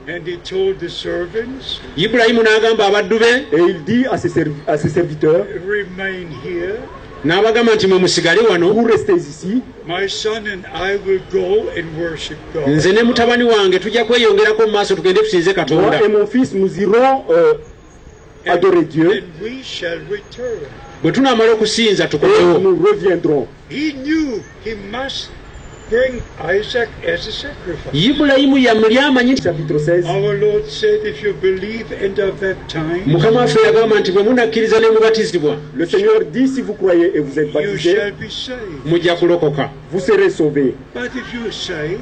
And he told the servants, Ibulayimu n'agamba abaddu be, et il dit à ses serviteurs, remain here. n'abagamba nti mwe musigale wano, vous restez ici. My son and I will go and worship God. nze ne mutabani wange tujja kweyongerako mu maaso tugende tusinze Katonda. Moi et mon fils, nous irons adorer Dieu. And we shall return. Bwe tunaamala okusinza Et tukomewo. nous reviendrons. He knew he must bring Isaac as a sacrifice. Ibulayimu yamuli amanyi nti Chapitre 16. Our Lord said, if you believe and are baptized, Mukama waffe yagamba nti bwe munakkiriza ne mubatizibwa Le Seigneur dit, si vous croyez et vous êtes you baptisés, shall be saved. mujja kulokoka. vous serez sauvés. But if you say,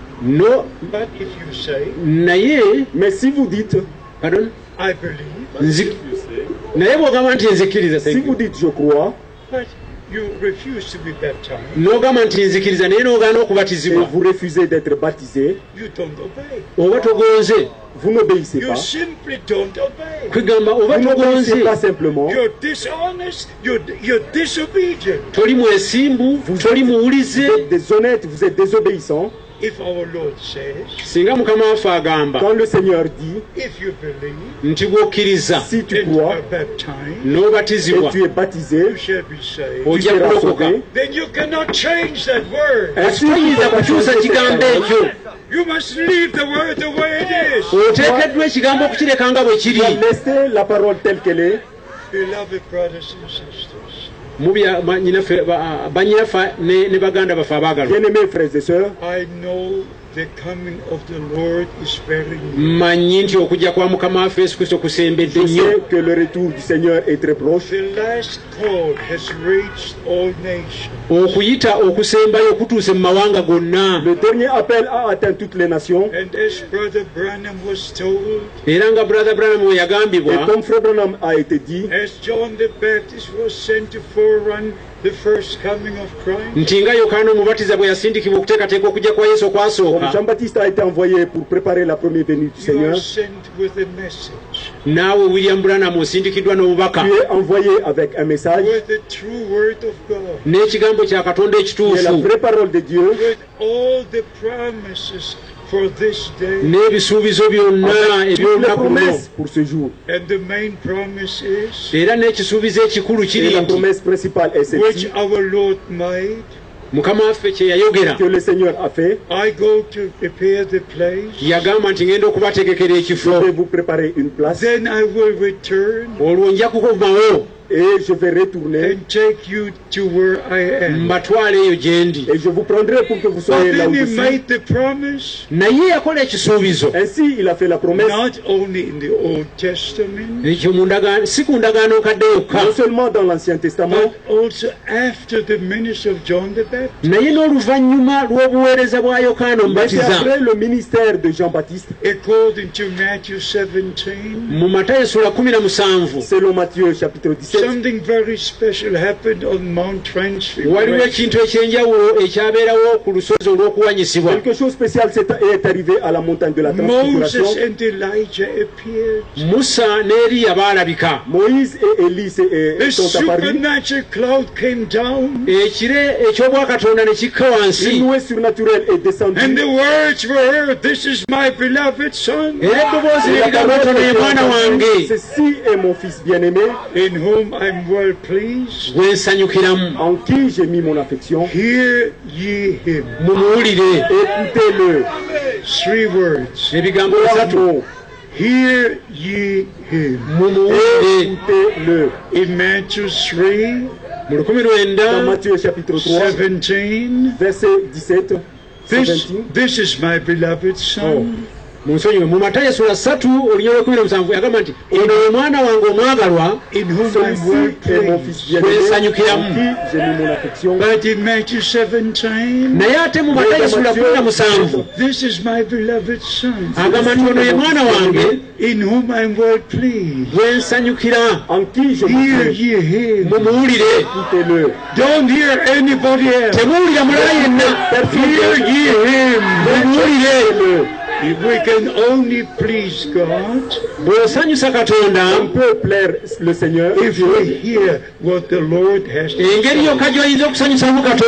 naye mais si vous dites, pardon, I believe, naye bw'ogamba nti nzikiriza, si vous dites je crois, but you refuse to be baptized, n'ogamba nti nzikiriza naye n'ogaana et okubatizibwa, vous refusez d'être baptisé, you don't obey. oba togonze, vous n'obéissez You pas. simply don't obey. kwegamba oba Vous n'obéissez togonze, pas simplement. You're dishonest. You're disobedient. toli mwesimbu, toli muwulize. Vous êtes déshonnête, vous êtes désobéissant. If our Lord says, Singa Mukama waffe agamba Quand le Seigneur dit, if you believe nti bw'okkiriza si tu and crois are baptized, et n'obatizibwa tu es baptisé, you shall be saved. tu ojja seras kulokoka. sauvé. Then you cannot change that word. Ainsi, Toyinza kukyusa kigambo ekyo. You must leave the word the way it is. Oteekeddwa ekigambo okukireka nga bwe tu kiri. dois laisser la parole telle qu'elle est. Beloved brothers and sisters, banyinaffe ne baganda baffe abaagalwa, Bien-aimés frères et sœurs, I know the coming of the Lord is very near. mmanyi nti okujja kwa Mukama waffe Yesu Kristo kusembedde je nnyo. sais que le retour du Seigneur est très proche. The last call has reached all nations. Okuyita okusembayo okutuuse mu mawanga gonna. Le dernier appel a atteint toutes les nations. And as Brother Branham was told, Era nga Brother Branham we Et yagambibwa, comme Frère Branham a été dit, as John the Baptist was sent to forerun the first coming of Christ, nti nga Yokaana Omubatiza bwe yasindikibwa okuteekateeka okujja kwa Yesu comme okwasooka, Jean-Baptiste a été envoyé pour préparer la première venue du you Seigneur, are sent with a message, naawe William Branham osindikiddwa n'obubaka tu es envoyé avec un message with the true word of God, n'ekigambo kya Katonda qui est la ekituufu vraie parole de Dieu, with all the promises for this day. n'ebisuubizo byonna avec toutes les eby'olunaku luno. promesses pour ce jour. And the main promise is, Era n'ekisuubizo ekikulu Et kiri la nti promesse principale est which celle-ci, our Lord made, Mukama waffe kye yayogera, que le Seigneur a fait. I go to prepare the place, yagamba nti ngenda okubategekera Je ekifo, vais vous préparer une place then I will return olwo nja kukomawo et je vais retourner and take you to where I am. mbatwale eyo gye ndi. et je vous prendrai pour que vous But soyez là then où he je suis. made the promise, Naye yakola ekisuubizo Ainsi, il a fait la promesse, not only in the Old Testament, ekyo si ku ndagaano kadde yokka, non seulement dans l'Ancien Testament, but also after the ministry of John the Baptist. naye n'oluvannyuma lw'obuweereza bwa Yokaana mais c'est Omubatiza. après le ministère de Jean-Baptiste, According to Matthew 17, Mu Matayo sula 17 selon Matthieu chapitre 17, something very special happened on Mount waliwo Transfiguration. ekintu ekyenjawulo ekyabeerawo ku lusozi olw'okuwanyisibwa. quelque chose de spécial est arrivé à la montagne de la Moses transfiguration. and Elijah appeared. Musa ne Eriya baalabika. Moïse et Élie The sont apparus. supernatural cloud came down, Ekire eky'obwakatonda ne kikka Une wansi, nuée surnaturelle est descendue. and the words were heard, "This is my beloved son, era eddoboozi Et la n'eligamba parole nti, "Ono ye était mwana entendue, wange ceci est mon fils bien-aimé, in whom I'm well pleased. gwe nsanyukiramu, en qui j'ai mis mon affection. Hear ye him." mumuwulire." Écoutez-le. 3 words. Ebigambo Trois bisatu, mots. Hear ye him. mumuwulire. Écoutez-le. In Matthew 3, Mu Dans 19 Matthieu chapitre 3, 17, verset 17, this 17. is my beloved son. Munsonyiwe, mu Matayo sula 3 olunyolo 17 yagamba nti, "Ono ye mwana wange omwagalwa, In whom I'm well Celui-ci est mon fils pleased. bien-aimé, Nsanyukiramu." en qui j'ai mis mon affection. But in Matthew 17, naye ate mu Matayo sula 17 this is my beloved son, agamba nti, "Ono ye mwana wange in whom I'm well pleased. gwe nsanyukira, En qui je me Hear plais. ye him." mumuwulire." Écoutez-le. Don't hear anybody else. Temuwulira mulala yenna, Hear ye him. mumuwulire. If we can only please God, on peut plaire le Seigneur if we hear what the Lord has to say.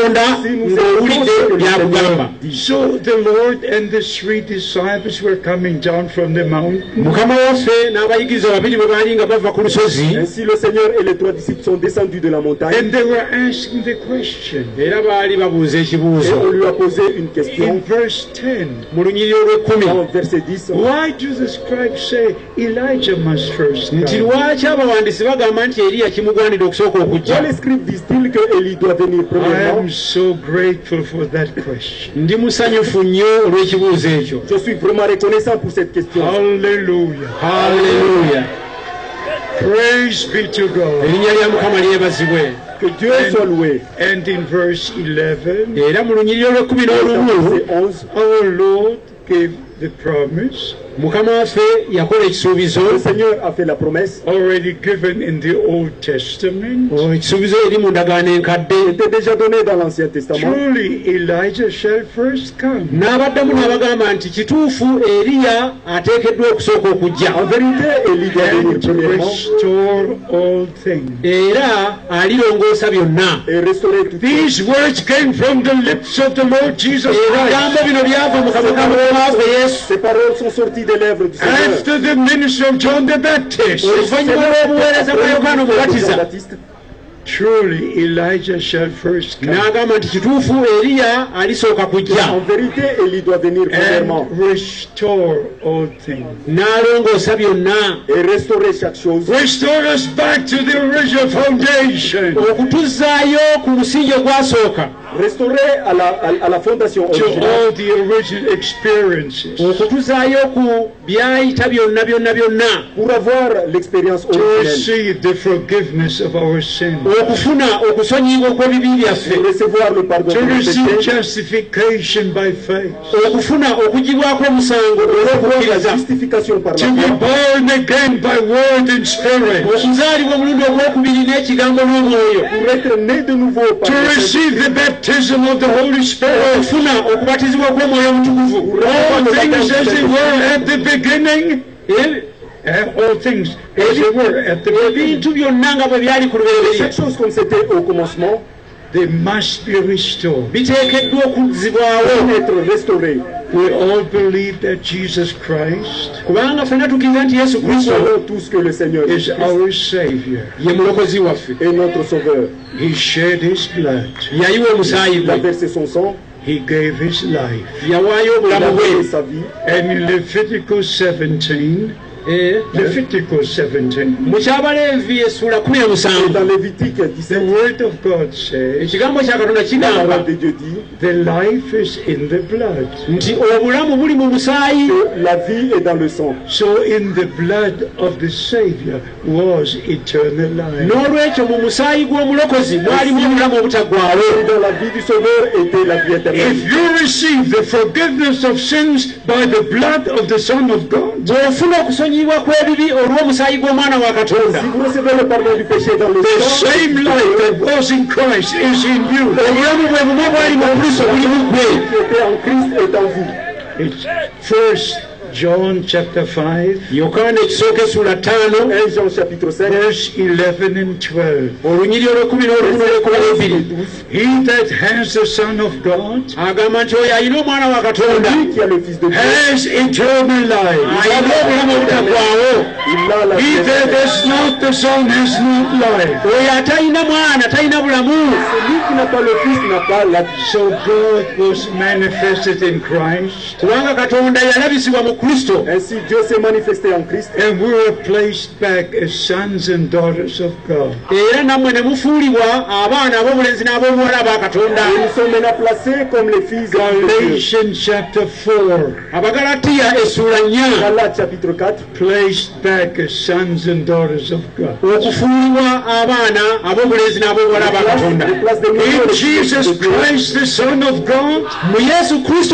So the Lord and the three disciples were coming down from the mountain. Ainsi le Seigneur et les trois disciples sont descendus de la montagne. And they were asking the question. Et on lui a posé une question. In verse 10, Dans verset 10, why do the scribes say Elijah must first come? pourquoi les scribes disent-ils que Élie doit venir I premièrement? am so grateful for that question. Je suis vraiment reconnaissant pour cette question. Hallelujah. Alléluia. Praise be to God. Que Dieu soit loué. And in verse 11, Verset 11, our Lord gave the promise le Seigneur a fait la promesse already given in the Old Testament. était déjà donnée dans l'Ancien Testament. Truly, Elijah shall first come. En vérité, Élie doit venir And premièrement restore all things. et restaurer tout. These words came from the lips of the Lord Jesus Christ. Ces paroles sont sorties des lèvres du Seigneur. After the ministry of John the Baptist. Jean-Baptiste. Truly, Elijah shall first come. En vérité, Élie doit venir premièrement And restore all things. et restaurer chaque chose. Restore us back to the original foundation. Restaurer à la fondation To originale. all the original experiences. Pour avoir l'expérience To originelle. receive the forgiveness of our sins. Pour recevoir le pardon To de nos receive péchés. justification by faith. Recevoir la justification par la To be foi. born again by word and spirit. Pour être né de nouveau par To le receive the baptism of the Holy Spirit. All things as they were at the beginning. All things as they were at the beginning. Chaque chose comme c'était au commencement They must be restored. être restaurée. We all believe that Jesus Christ Nous savons tous que le Seigneur is our Savior. est notre Sauveur. He shed His blood. Il a versé son sang, He gave His life. il a donné sa vie. And in Leviticus 17, Leviticus 17, Et dans Lévitique the 17, Word of God says, la parole de Dieu dit the life is in the blood. que la vie est dans le sang. So in the blood of the Savior was eternal life. Et dans la vie du Sauveur était la vie éternelle. If you receive the forgiveness of sins by the blood of the Son of God, Si vous recevez le pardon du péché dans le the sang, same life that was in Christ is in you. qui était en Christ est en vous. It's First John chapter 5, Et Jean chapitre 5, verse 11 and 12. He that has the Son of God celui qui a le Fils de Dieu, has eternal life. il a la He vie that éternelle. has not the Son has not life. Celui qui n'a pas le Fils n'a pas la vie. So God was manifested in Christ, Ainsi Dieu s'est manifesté en Christ and we were placed back as sons and daughters of God. et nous sommes maintenant placés comme les fils de Dieu. Galatians chapter 4, Galates chapitre 4, placed back as sons and daughters of God. les places de In nouveau les fils Jesus de Dieu. Christ, the Son of God, Et Jésus-Christ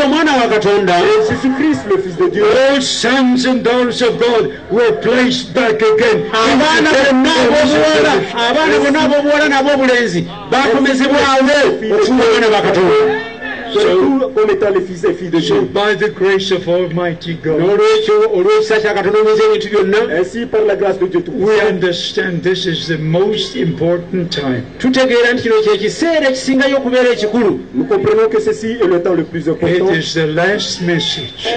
le Fils de Dieu. all sons and daughters of God were placed back again. Nous, comme étant les fils et filles de So Dieu. by the grace of Almighty God, Ainsi, par la grâce de Dieu we Tout-Puissant, understand this is the most important time. nous comprenons que ceci est le temps le plus It important. is the last message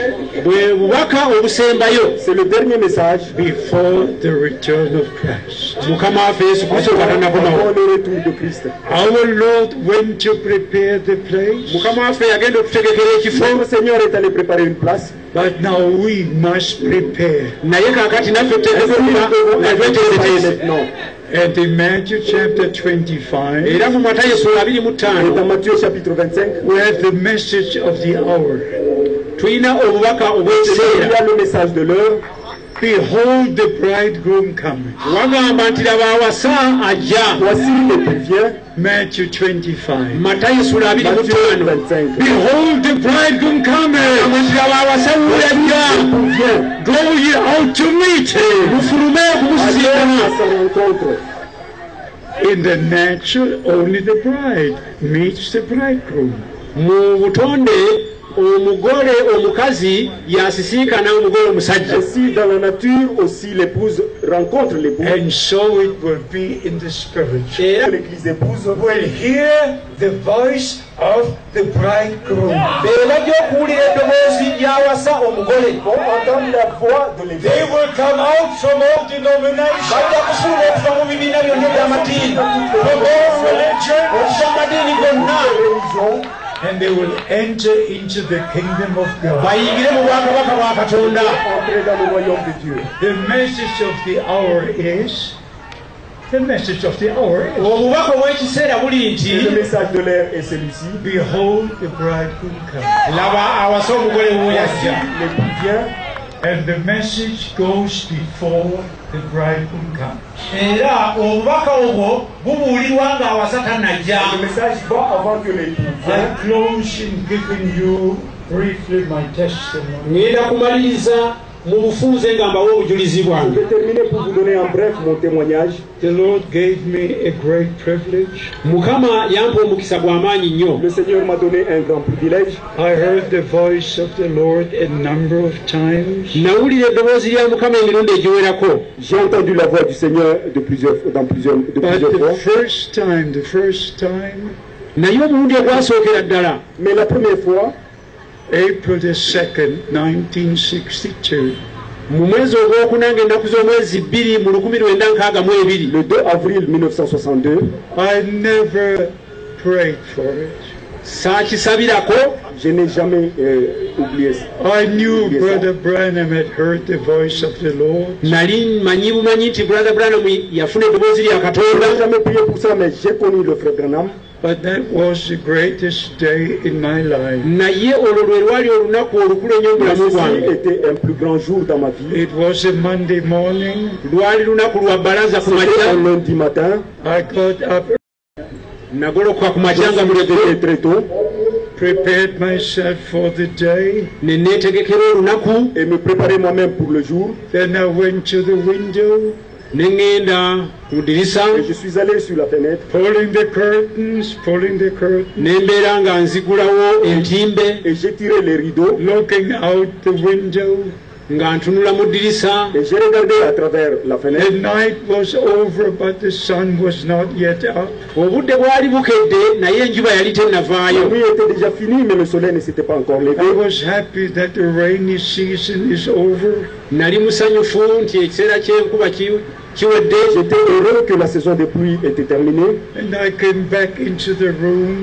C'est le dernier message before the return of Christ. avant le retour de Christ. Our Lord went to prepare the place, Notre Seigneur est allé préparer une place. but now we must prepare. Maintenant. And in Matthew chapter 25, Et dans Matthieu chapitre 25, we have the message of the hour. il y a le message de l'heure. Behold, the bridegroom coming. Voici l'époux vient. Matthew 25. Matthieu 25. Behold, the bridegroom coming. L'époux vient. Go ye out to meet him. Allez à sa rencontre. In the natural, only the bride meets the bridegroom. Ainsi, dans la nature aussi, l'épouse rencontre l'époux. And so it will be in the spirit. L'église épouse Will hear the voice of the bridegroom. vont entendre la voix de l'église. They will come out from all denominations, from all religions, and they will enter into the kingdom of God. Entrer dans le royaume de Dieu. The message of the hour is. The message of the hour is. Et le message de l'heure est celui-ci. Behold, the bridegroom comes. L'époux vient. And the message goes before the bridegroom comes. Le message va avant que l'époux I vienne. close in giving you briefly my testimony. Je vais terminer pour vous donner en bref mon témoignage. The Lord gave me a great privilege. Le Seigneur m'a donné un grand privilège. I heard the voice of the Lord a number of times. J'ai entendu la voix du Seigneur de plusieurs But fois. the first time, Mais la première fois, April the 2nd, 1962, le 2 avril 1962, I never prayed for it. je n'ai jamais oublié ça. I knew Brother Branham had heard the voice of the Lord. Je n'ai jamais prié pour ça, mais j'ai connu le frère Branham. But that was the greatest day in my life. Ceci était un plus grand jour dans ma vie. It was a Monday morning. C'était un lundi matin. I got up, Très tôt. prepared myself for the day. Et me préparer moi-même pour le jour. Then I went to the window, Et je suis allé sur la fenêtre. pulling the curtains. Et j'ai tiré les rideaux. Looking out the window. Et j'ai regardé à travers la The fenêtre. night was over, but the sun was not yet up. La nuit était déjà finie, mais le soleil ne s'était pas encore levé. I was happy that the rainy season is over. J'étais heureux que la saison des pluies était terminée. And I came back into the room,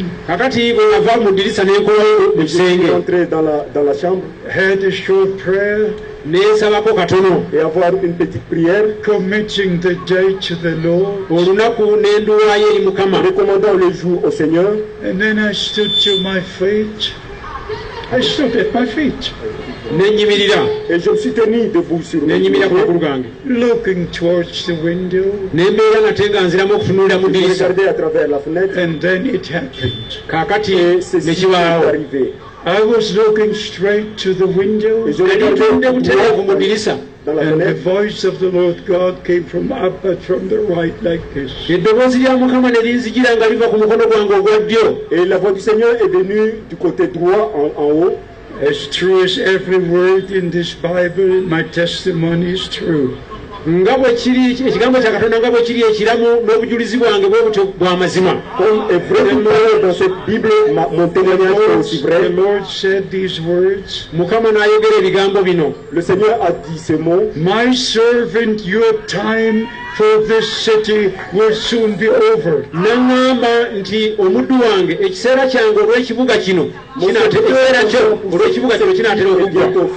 Et je suis entré dans la chambre had a short prayer, et avoir une petite prière, committing the day to the Lord. recommandant le jour au Seigneur. And then I stood to my feet. I stood at my feet, Et je me suis tenu debout sur mes pieds, looking towards the window. je regardais à travers la fenêtre. And then it happened. Et ceci est arrivé. I was looking straight to the window. Et je regardais droit dans la And the fenêtre. voice of the Lord God came from up, but from the right, like this. eddoboozi lya mukama ne linzijira nga liva ku mukono gwange ogwa ddyo. Et la voix du Seigneur est venue du côté droit en haut. As true as every word in this Bible, my testimony is true. nga bwe kiri ekigambo kya Katonda nga bwe kiri ekiramu n'obujulizi bwange bwe butyo bwa mazima. Comme est vrai dans cette Bible, mon témoignage est aussi vrai. The Lord said these words. Mukama n'ayogera ebigambo bino. Le Seigneur a dit ces mots. My servant, your time for this city will soon be over. N'aŋŋamba nti omuddu wange ekiseera kyange olw'ekibuga kino ekiseera kyo olw'ekibuga kino kinaatera okuggwa.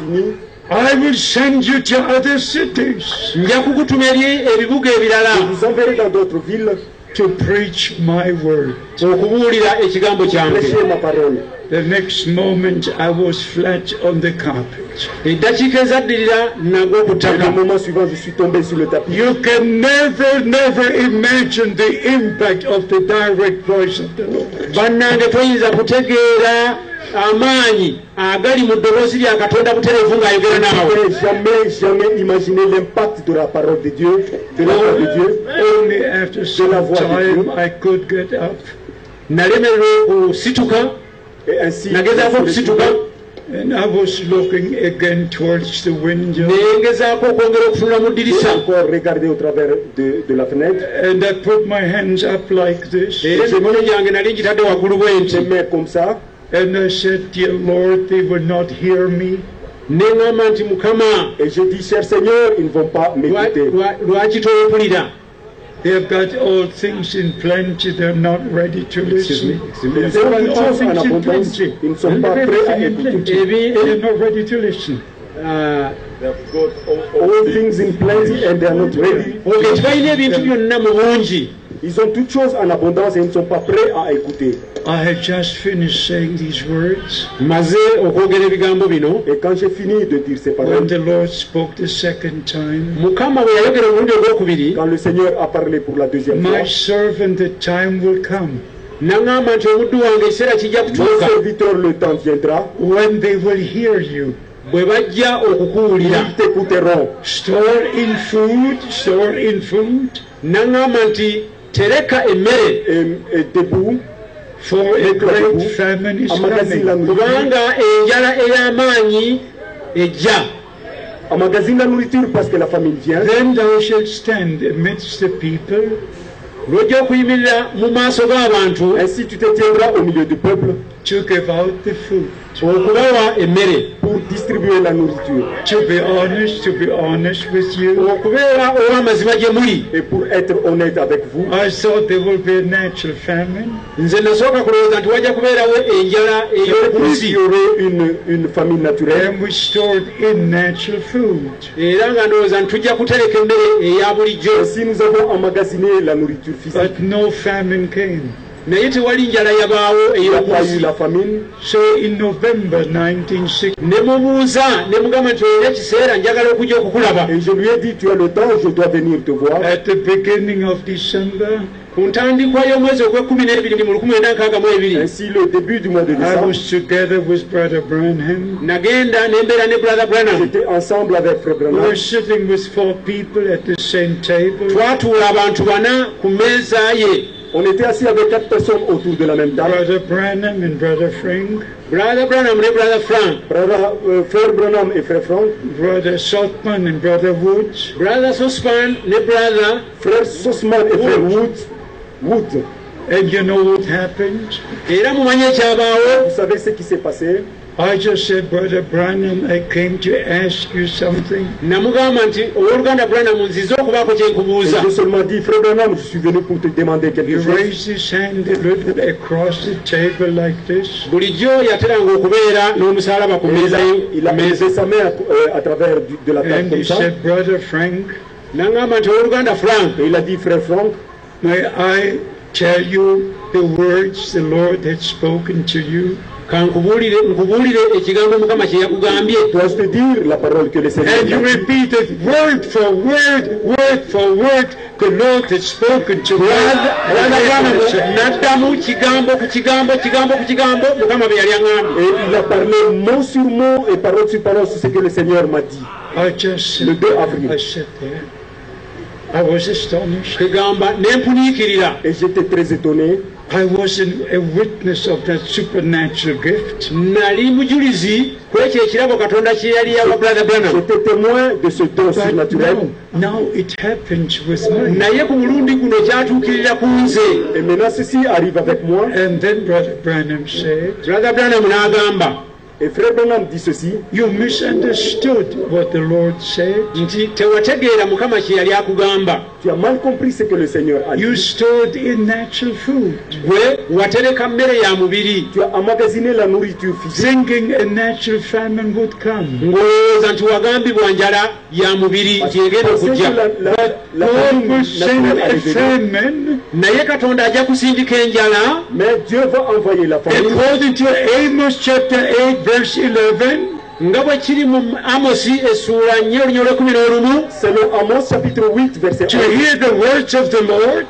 I will send you to other cities. Nja kukutuma eri ebibuga ebirala. Je vous enverrai dans d'autres villes to preach my word. Okubuulira ekigambo kyange. Prêcher ma parole. The next moment I was flat on the carpet. Eddakiika ezaddirira nagwa ku ttaka. Le moment suivant, je suis tombé sur le tapis. You can never imagine the impact of the direct voice of the Lord. Bannange toyinza kutegeera amaanyi agali mu ddoboozi lya Katonda butereevu ng'ayogera naawe. Jamais imaginer l'impact de la parole de Dieu, de la voix de Dieu. Only after some time I could get up. Nalemererwa okusituka. Nagezaako okusituka. And I was looking again towards the window. Nengezaako okwongera okutunula mu ddirisa. Encore regarder au travers de la fenêtre. And I put my hands up like this. Era emikono gyange nali ngitadde waggulu bwe nti. Comme ça. And I said, dear Lord, they will not hear me. Neŋŋamba nti Mukama. Et je dis, cher Seigneur, ils ne vont pas m'écouter. Lwaki tompulira? They have got all things in plenty, they're not ready to listen. Ils ont toutes choses en abondance, ils ne sont pas prêts à écouter. They're not ready to listen. They've got all things in plenty and they are not ready. Tebalina ebintu byonna mu bungi. Ils ont toutes choses en abondance et ils ne sont pas prêts à écouter. I had just finished saying these words. Maze okwogera ebigambo bino. Et quand j'ai fini de dire ces paroles, when the Lord spoke the second time, Mukama bwe yayogera omulundi ogwokubiri, quand le Seigneur a parlé pour la deuxième fois, my servant, the time will come. N'aŋŋamba nti omuddu wange ekiseera kijja kutuuka. Mon serviteur, le temps viendra. When they will hear you. Bwe bajja okukuwulira. Ils t'écouteront. Store in food. N'aŋŋamba nti tereka emmere debout. For a great famine is coming. Kubanga enjala ey'amaanyi ejja. Emmagasine la nourriture parce que la famine vient. Then thou shalt stand amidst the people. Lwojja okuyimirira mu maaso g'abantu. Ainsi tu te tiendras au milieu du peuple. To give out the food. Okubawa emmere. Pour distribuer la nourriture. To be honest with you. Okubeera ow'amazima gye muli. Et pour être honnête avec vous. I thought there will be a natural famine. Nze nasooka kulowooza nti wajja kubeerawo enjala ey'okunsi. Il y aurait une famine naturelle. And we stored in natural food. Era nga ndowooza nti tujja kutereka emmere eya bulijjo. Ainsi nous avons emmagasiné la nourriture physique. But no famine came. Naye tewali njala yabaawo ey'okunsi. La famine. So in November 1960, ne mubuuza ne mugamba nti olina ekiseera njagala okujja okukulaba. Et je lui ai dit, tu as le temps, je dois venir te voir. At the beginning of December, ku ntandikwa y'omwezi ogw'e12 mu 1962. Ainsi le début du mois de I décembre. was together with Brother Branham. Nagenda nembeera ne Brother Branham. J'étais ensemble avec Frère We Branham. were sitting with 4 people at the same table. Twatuula abantu bana ku mmeeza ye. On était assis avec 4 personnes autour de la même table. Brother Branham and Brother Frank. Brother Branham ne Brother Frank. Frère Branham et Frère Frank. Brother Saltman and Brother Woods. Brother Sosman ne Brother. Frère Sosman et Frère Wood. And you know what happened? Era mumanyi ekyabaawo. Vous savez ce qui s'est passé? I just said, Brother Branham, I came to ask you something. Namugamba nti owooluganda Branham nzize okubaako kye nkubuuza. J'ai seulement dit, Frère Branham, je suis venu pour te demander quelque chose. He raised his hand a little across the table like this. Bulijjo yateranga okubeera n'omusaalaba ku mmeeza ye. Il a levé sa main à travers de la table And comme he ça. said, Brother Frank. N'aŋŋamba nti owooluganda Frank. Et il a dit, Frère Frank. May I tell you the words the Lord had spoken to you? Dois te dire la parole que le Seigneur And you repeat it word for word, word for word. The Lord has spoken to me. Et il a parlé mot sur mot et parole sur parole sur ce que le Seigneur m'a dit. Le 2 avril. I sat there. I was astonished. Et j'étais très étonné. I was a witness of that supernatural gift. J'étais témoin de ce don surnaturel. Now it happens with me. Et maintenant ceci arrive avec moi. And then Brother Branham said, Et Frère Branham dit ceci. You misunderstood what the Lord said. Tu as mal compris ce que le Seigneur a dit. You stored in natural food. Tu as emmagasiné la nourriture physique. Thinking a natural famine would come. God will send a famine. Mais Dieu va envoyer la famine. According to Amos chapter 8 verse 11. Selon Amos chapitre 8 verset 1. To hear the words of the Lord.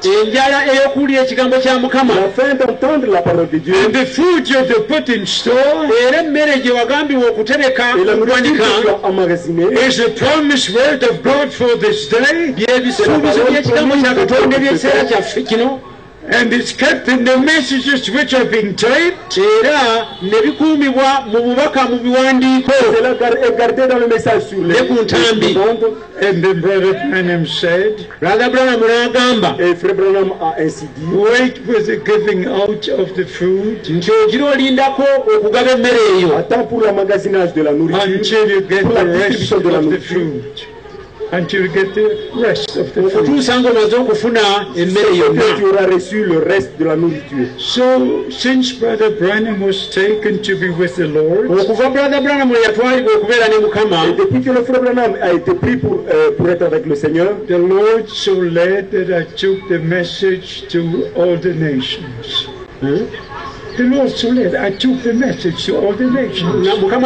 Afin d'entendre la parole de Dieu. And the food you have to put in store. Et la nourriture que tu as emmagasinée. Is the promised word of God for this day. And it's kept in the messages which are being taped. And then Brother Branham said, Et Frère Branham a ainsi dit, wait with the giving out of the food attends pour l'emmagasinage de la nourriture, until you get pour la the rest distribution of de la the nourriture. food. Until you get the rest of the food. Tu auras reçu le reste de la nourriture. So, since Brother Branham was taken to be with the Lord, Et depuis que le Frère Branham a été pris pour être avec le Seigneur, the Lord so led that I took the message to all the nations. The Lord so led, I took the message to all the nations.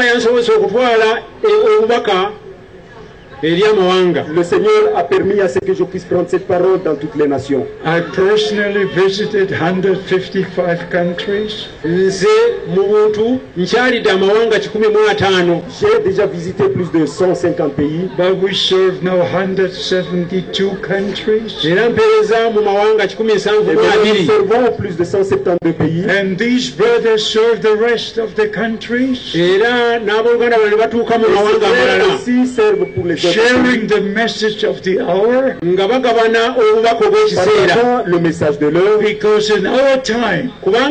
Le Seigneur a permis à ce que je puisse prendre cette parole dans toutes les nations. I personally visited 155 countries. J'ai déjà visité plus de 150 pays. But we serve now 172 countries. Et nous servons plus de 172 pays. And these brothers serve the rest of the countries. Aussi servent pour les autres. Sharing the message of the hour. Le message de l'heure. Because in our time,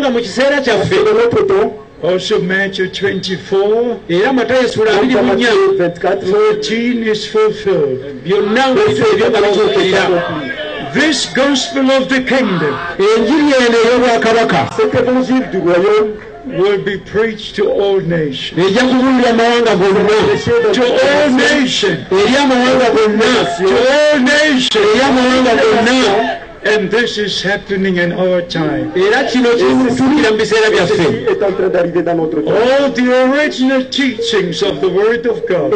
also Matthew 24, 14 is fulfilled. This gospel of the kingdom, cet évangile du royaume, will be preached to all nations. To all nations. To all nations. And this is happening in our time. est en train d'arriver dans notre temps. All the original teachings of the Word of God.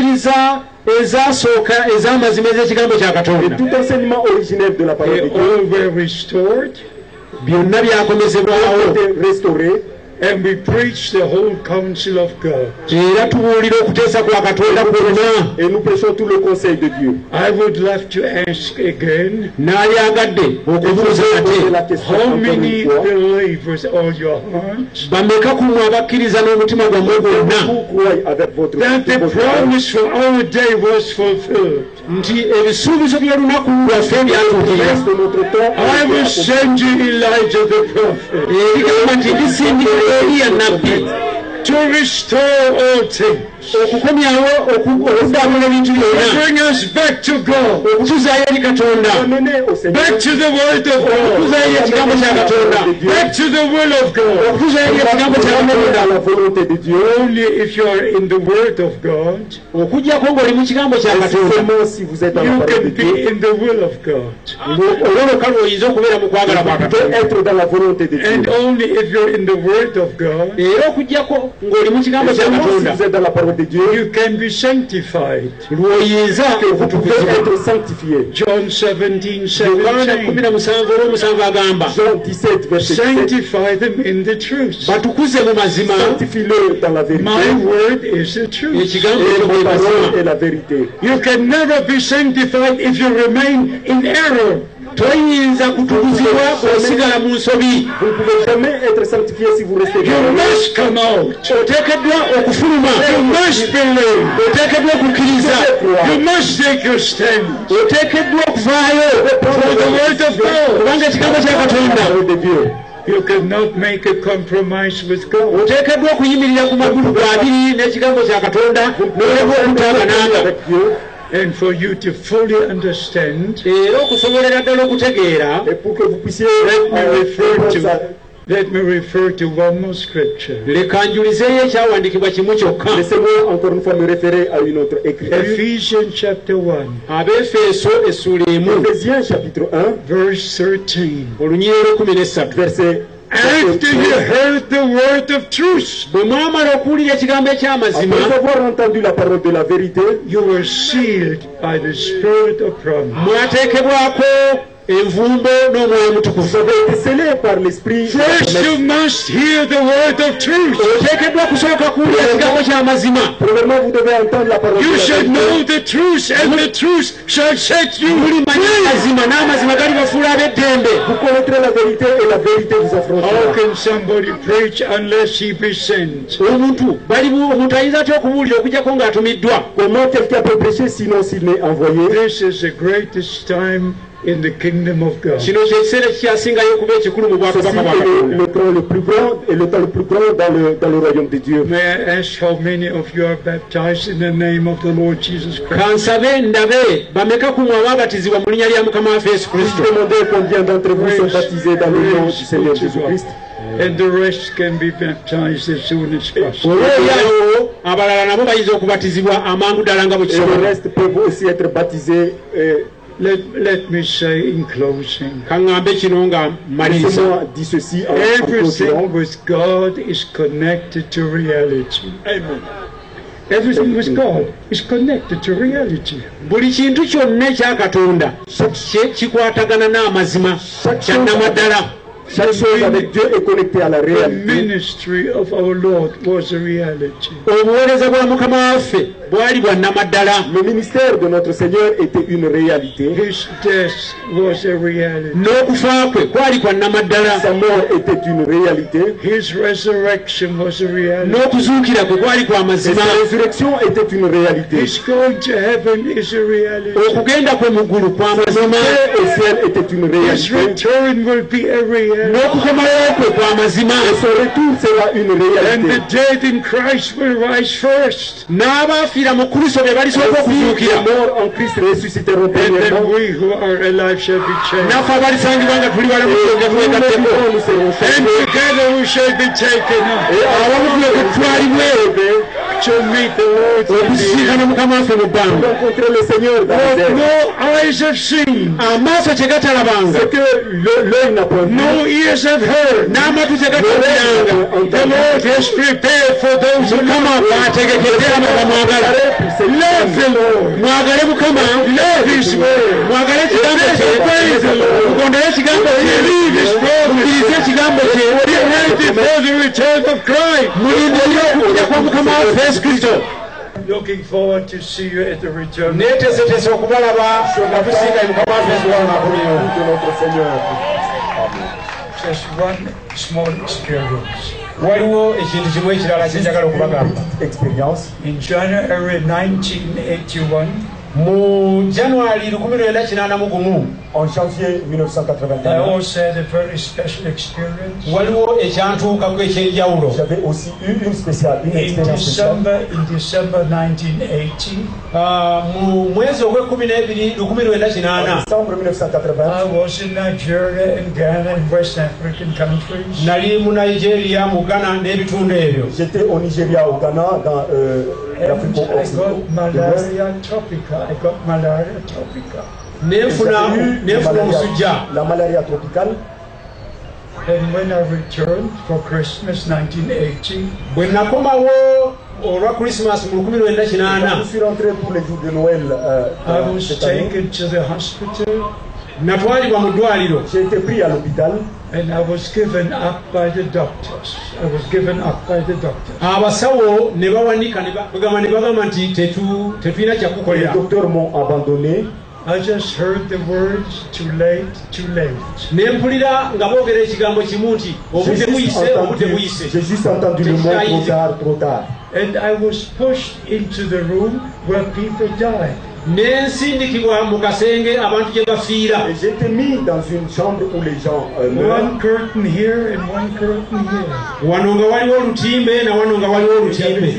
Tout enseignement originel de la parole de Dieu. All were restored. Restauré. And we preach the whole counsel of God. Et nous prêchons tout le conseil de Dieu. I would love to ask again, how many believers are your hearts? That the promise for our day was fulfilled. I will send you Elijah the prophet. to restore all things. To bring us back to God. Back to the Word of God. Back to the will of God. Only if you are in the Word of God, you can be in the will of God. And only if you're in the Word of God, you can be sanctified. John 17:17. Sanctify them in the truth. My word is the truth. You can never be sanctified if you remain in error. Vous ne pouvez jamais être sanctifié si vous restez You must come out. You must believe. You must take your stand for the word of God. You cannot make a compromise with God. And for you to fully understand, let me refer to one more scripture. Laissez-moi encore une fois me référer à une autre écriture. Ephesians chapter 1. Ephésiens chapitre 1, verse 13. Verset. After you heard the word of truth, après avoir entendu la parole de la vérité, you were sealed by the Spirit of promise. Vous avez été scellés par l'esprit. First you must hear the word of truth. Premièrement, vous devez entendre la parole de la vérité. You should know the truth, and the truth shall set you free. Vous connaîtrez la vérité et la vérité vous affrontera. How can somebody preach unless he be sent? Comment quelqu'un peut prêcher sinon s'il n'est envoyé? This is the greatest time in the kingdom of God. C'est le temps le plus grand et le temps le plus grand dans le royaume de Dieu. May I ask how many of you are baptized in the name of the Lord Jesus Christ? Demandez combien d'entre vous sont baptisés dans le nom du Seigneur Jésus-Christ. And the rest can be baptized as soon as possible. Et le reste peut aussi être baptisé. Let me say in closing, everything with God is connected to reality. Amen. Everything with God is connected to reality. Chaque chose avec Dieu est connectée à la réalité. The ministry of our Lord was a reality. Le ministère de notre Seigneur était une réalité. His death was a reality. Sa mort était une réalité. His resurrection was a reality. Sa résurrection était une réalité. His going to heaven is a reality. Son entrée au ciel était une réalité. His return will be a reality. Et son retour sera une réalité. And the dead in Christ will rise first. Les morts en Christ ressusciteront premièrement. And we who are alive shall be changed. And together we shall be taken up to meet the Lord. Rencontrer le Seigneur dans les airs. No eyes have seen. Ce que l'œil n'a pas vu. No ears have heard. The Lord has prepared for those who love the Lord. Love His word. Praise the Lord. Believe His promise. Get ready for the return of Christ. Looking forward to see you at the return. Just one small experience. Expérience. In January 1981, mu January 1981 en janvier 1981. I also had a very special experience. waliwo ekyantuukako ekyenjawulo. J'avais aussi eu une expérience spéciale. In December 1980, mu mwezi ogw'ekumi 1980 décembre 1980, I was in Nigeria and Ghana and West African countries. nali mu Nigeria, mu Ghana n'ebitundu ebyo. j'étais au Nigeria, au Ghana, dans l'Afrique And I occidentale. got malaria tropica. N'enfuna omusujja. La malaria tropicale. And when I returned for Christmas 1980, bwe nakomawo olwa Christmas mu 1980 je suis rentré pour les jours de Noël. I was taken to the hospital. natwalibwa mu ddwaliro. J'ai été pris à l'hôpital. And I was given up by the doctors. abasawo ne bawanika ne bagamba nti tetulina kyakukolera. Les docteurs m'ont abandonné. I just heard the words, too late. ne mpulira nga boogera ekigambo kimu nti obudde buyise. J'ai juste entendu le mot trop tard. And I was pushed into the room where people died. N'ensindikibwa mu kasenge abantu gye bafiira. J'étais mis dans une chambre où les gens meurent. One curtain here and one curtain here. Wano nga waliwo olutimbe na wano nga waliwo olutimbe.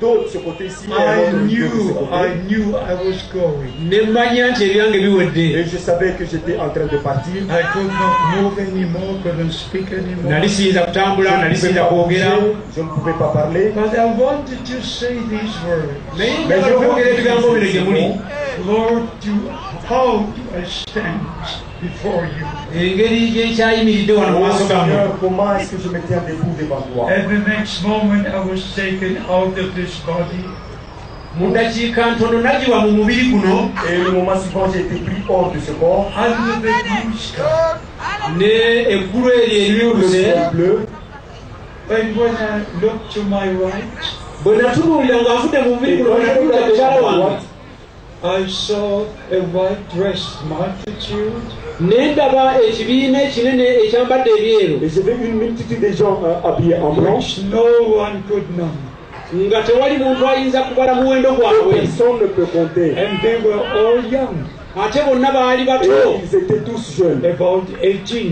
I knew I was going. Ne mmanya nti ebyange biwedde. Et je savais que j'étais en train de partir. I could not move anymore, couldn't speak anymore. Nali siyinza kutambula, nali siyinza kwogera. Je ne pouvais pas parler. But I wanted to say these words. Naye njagala okwogera ebigambo bino gye muli. Lord, how do I stand before you? Engeri gy'ekyayimiridde wano mu maaso gammwe. Comment est-ce que je me tiens debout devant toi? And the next moment I was taken out of this body. Mu ddakiika ntono nagiwa mu mubiri guno. Et le moment suivant, j'ai été pris hors de ce corps. Under the blue sky. Ne eggulu eryo eryoluse. And when I looked to my right, bwe natunuulira nga nfudde mu mubiri guno, natunuulira mukyala wange. I saw a white-dressed multitude. N'endaba ekibiina ekinene ekyambadde ebyeru. Et j'ai vu une multitude de gens habillés en blanc. No one could number. Nga tewali muntu ayinza kubala muwendo gwabwe. Personne ne peut compter. And they were all young. Ate bonna baali bato. Ils étaient tous jeunes. About 18.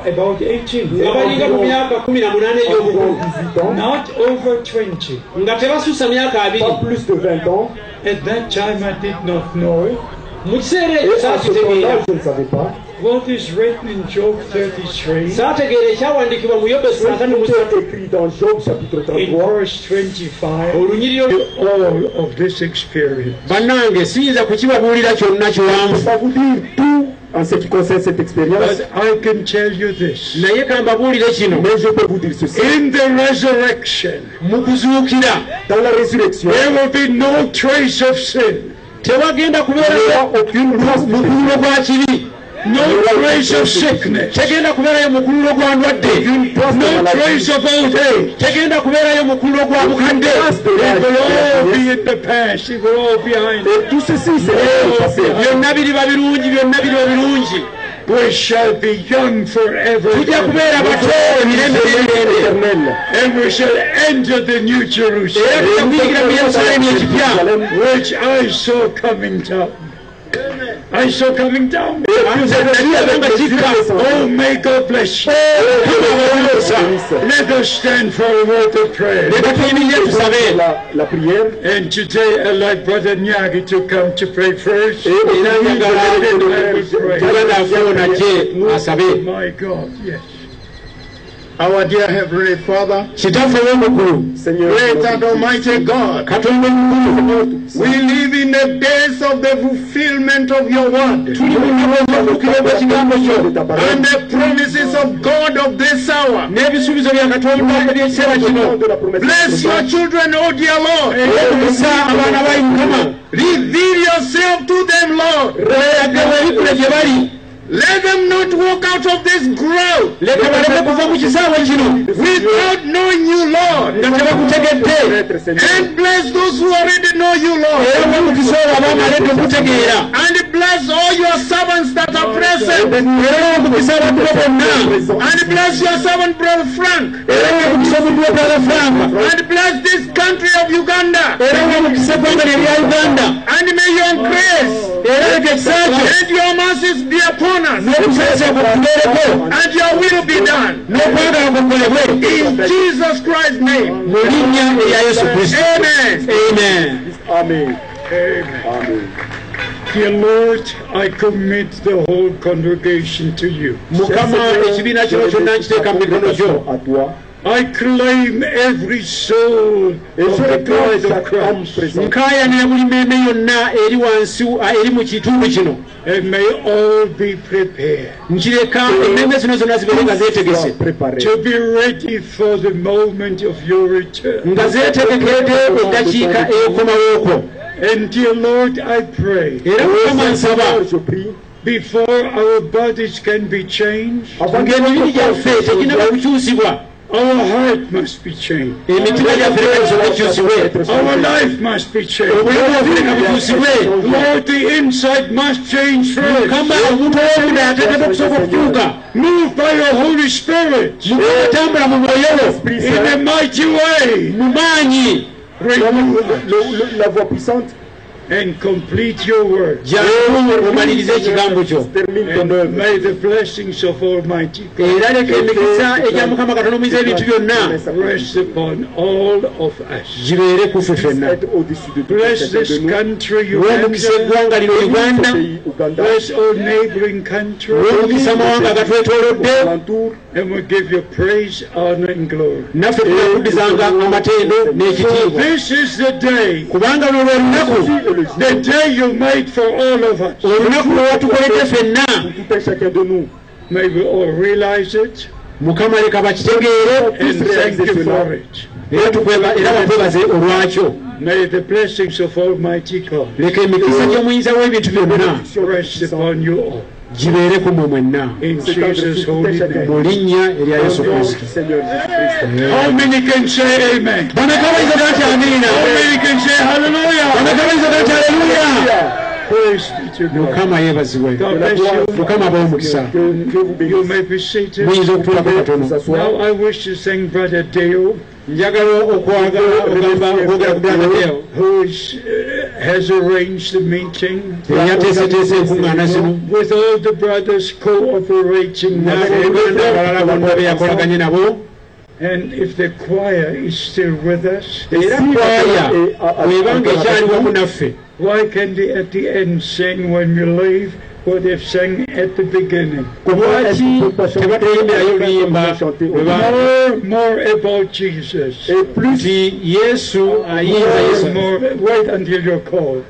Nga balinga mu myaka 18 egy'obukulu. Not over 20. Nga tebasusa myaka 2. Pas plus de 20 ans. At that time I did not know it. Mu kiseera ekyo saakitegeera. Je ne savais pas. What is written in Job 33? Saategeera ekyawandiikibwa mu Yobu 33. Écrit dans Job chapitre 33. In verse 25. Olunyiriro all of this experience. Bannange siyinza kukibabuulira kyonna kiwanvu. Pas vous dire tout en ce qui concerne cette expérience. But I can tell you this. Naye kambabuulire kino. Mais je peux vous dire ceci. In the resurrection, mu kuzuukira, dans la résurrection, there will be no trace of sin. Tewagenda kubeerayo mukululo gwa kibi. No trace of sickness. Tegenda kubeerayo mukululo gwa ndwadde. No trace of old age. Tegenda kubeerayo mukululo gwa bukadde. It will all be in the past. It will all be behind us. Tout ceci c'est passé. Byonna biriba birungi, byonna biriba birungi. We shall be young forever. Tujja kubeera bato emirembe n'emirembe. And we shall enter the new Jerusalem, which I saw coming down. I saw coming down. Oh, may God bless you. Let us stand for a word of prayer. La prière. And today I'd like Brother Nyagi to come to pray first. My God, yes. Our dear Heavenly Father, Seigneur, great and almighty God, we live in the days of the fulfillment of your word and the promises of God of this hour. Bless your children, oh dear Lord. Reveal yourself to them, Lord. Let them not walk out of this grove without knowing you, Lord. And bless those who already know you, Lord. And bless all your servants that are present. And bless your servant, Brother Frank. And bless this country of Uganda. And may your grace And your mercies be upon us. And your will be done. In Jesus Christ's name. Amen. Amen. Amen. Amen. Dear Lord, I commit the whole congregation to you. I claim every soul of the bride of Christ. And may all be prepared to be ready for the moment of your return. And dear Lord, I pray, before our bodies can be changed, our heart must be changed. Our life must be changed. Lord, the inside must change first. Move by your Holy Spirit in a mighty way. La voix puissante. And complete your work. And may the blessings of Almighty God rest upon all of us. Bless this country, Uganda. Bless all neighboring countries. And we give you praise, honor, and glory. This is the day. The day you made for all of us. May we all realize it and thank you for it. May the blessings of Almighty God rest upon you all. In Jesus' holy name. How many can say amen? How many can say hallelujah? Praise be to God. God bless you. You may be seated. Now I wish to thank Brother Deo, who has arranged the meeting, with all the brothers cooperating now. And if the choir is still with us, why can't they at the end sing when we leave what they've sang at the beginning? More about Jesus. More, wait until you're called.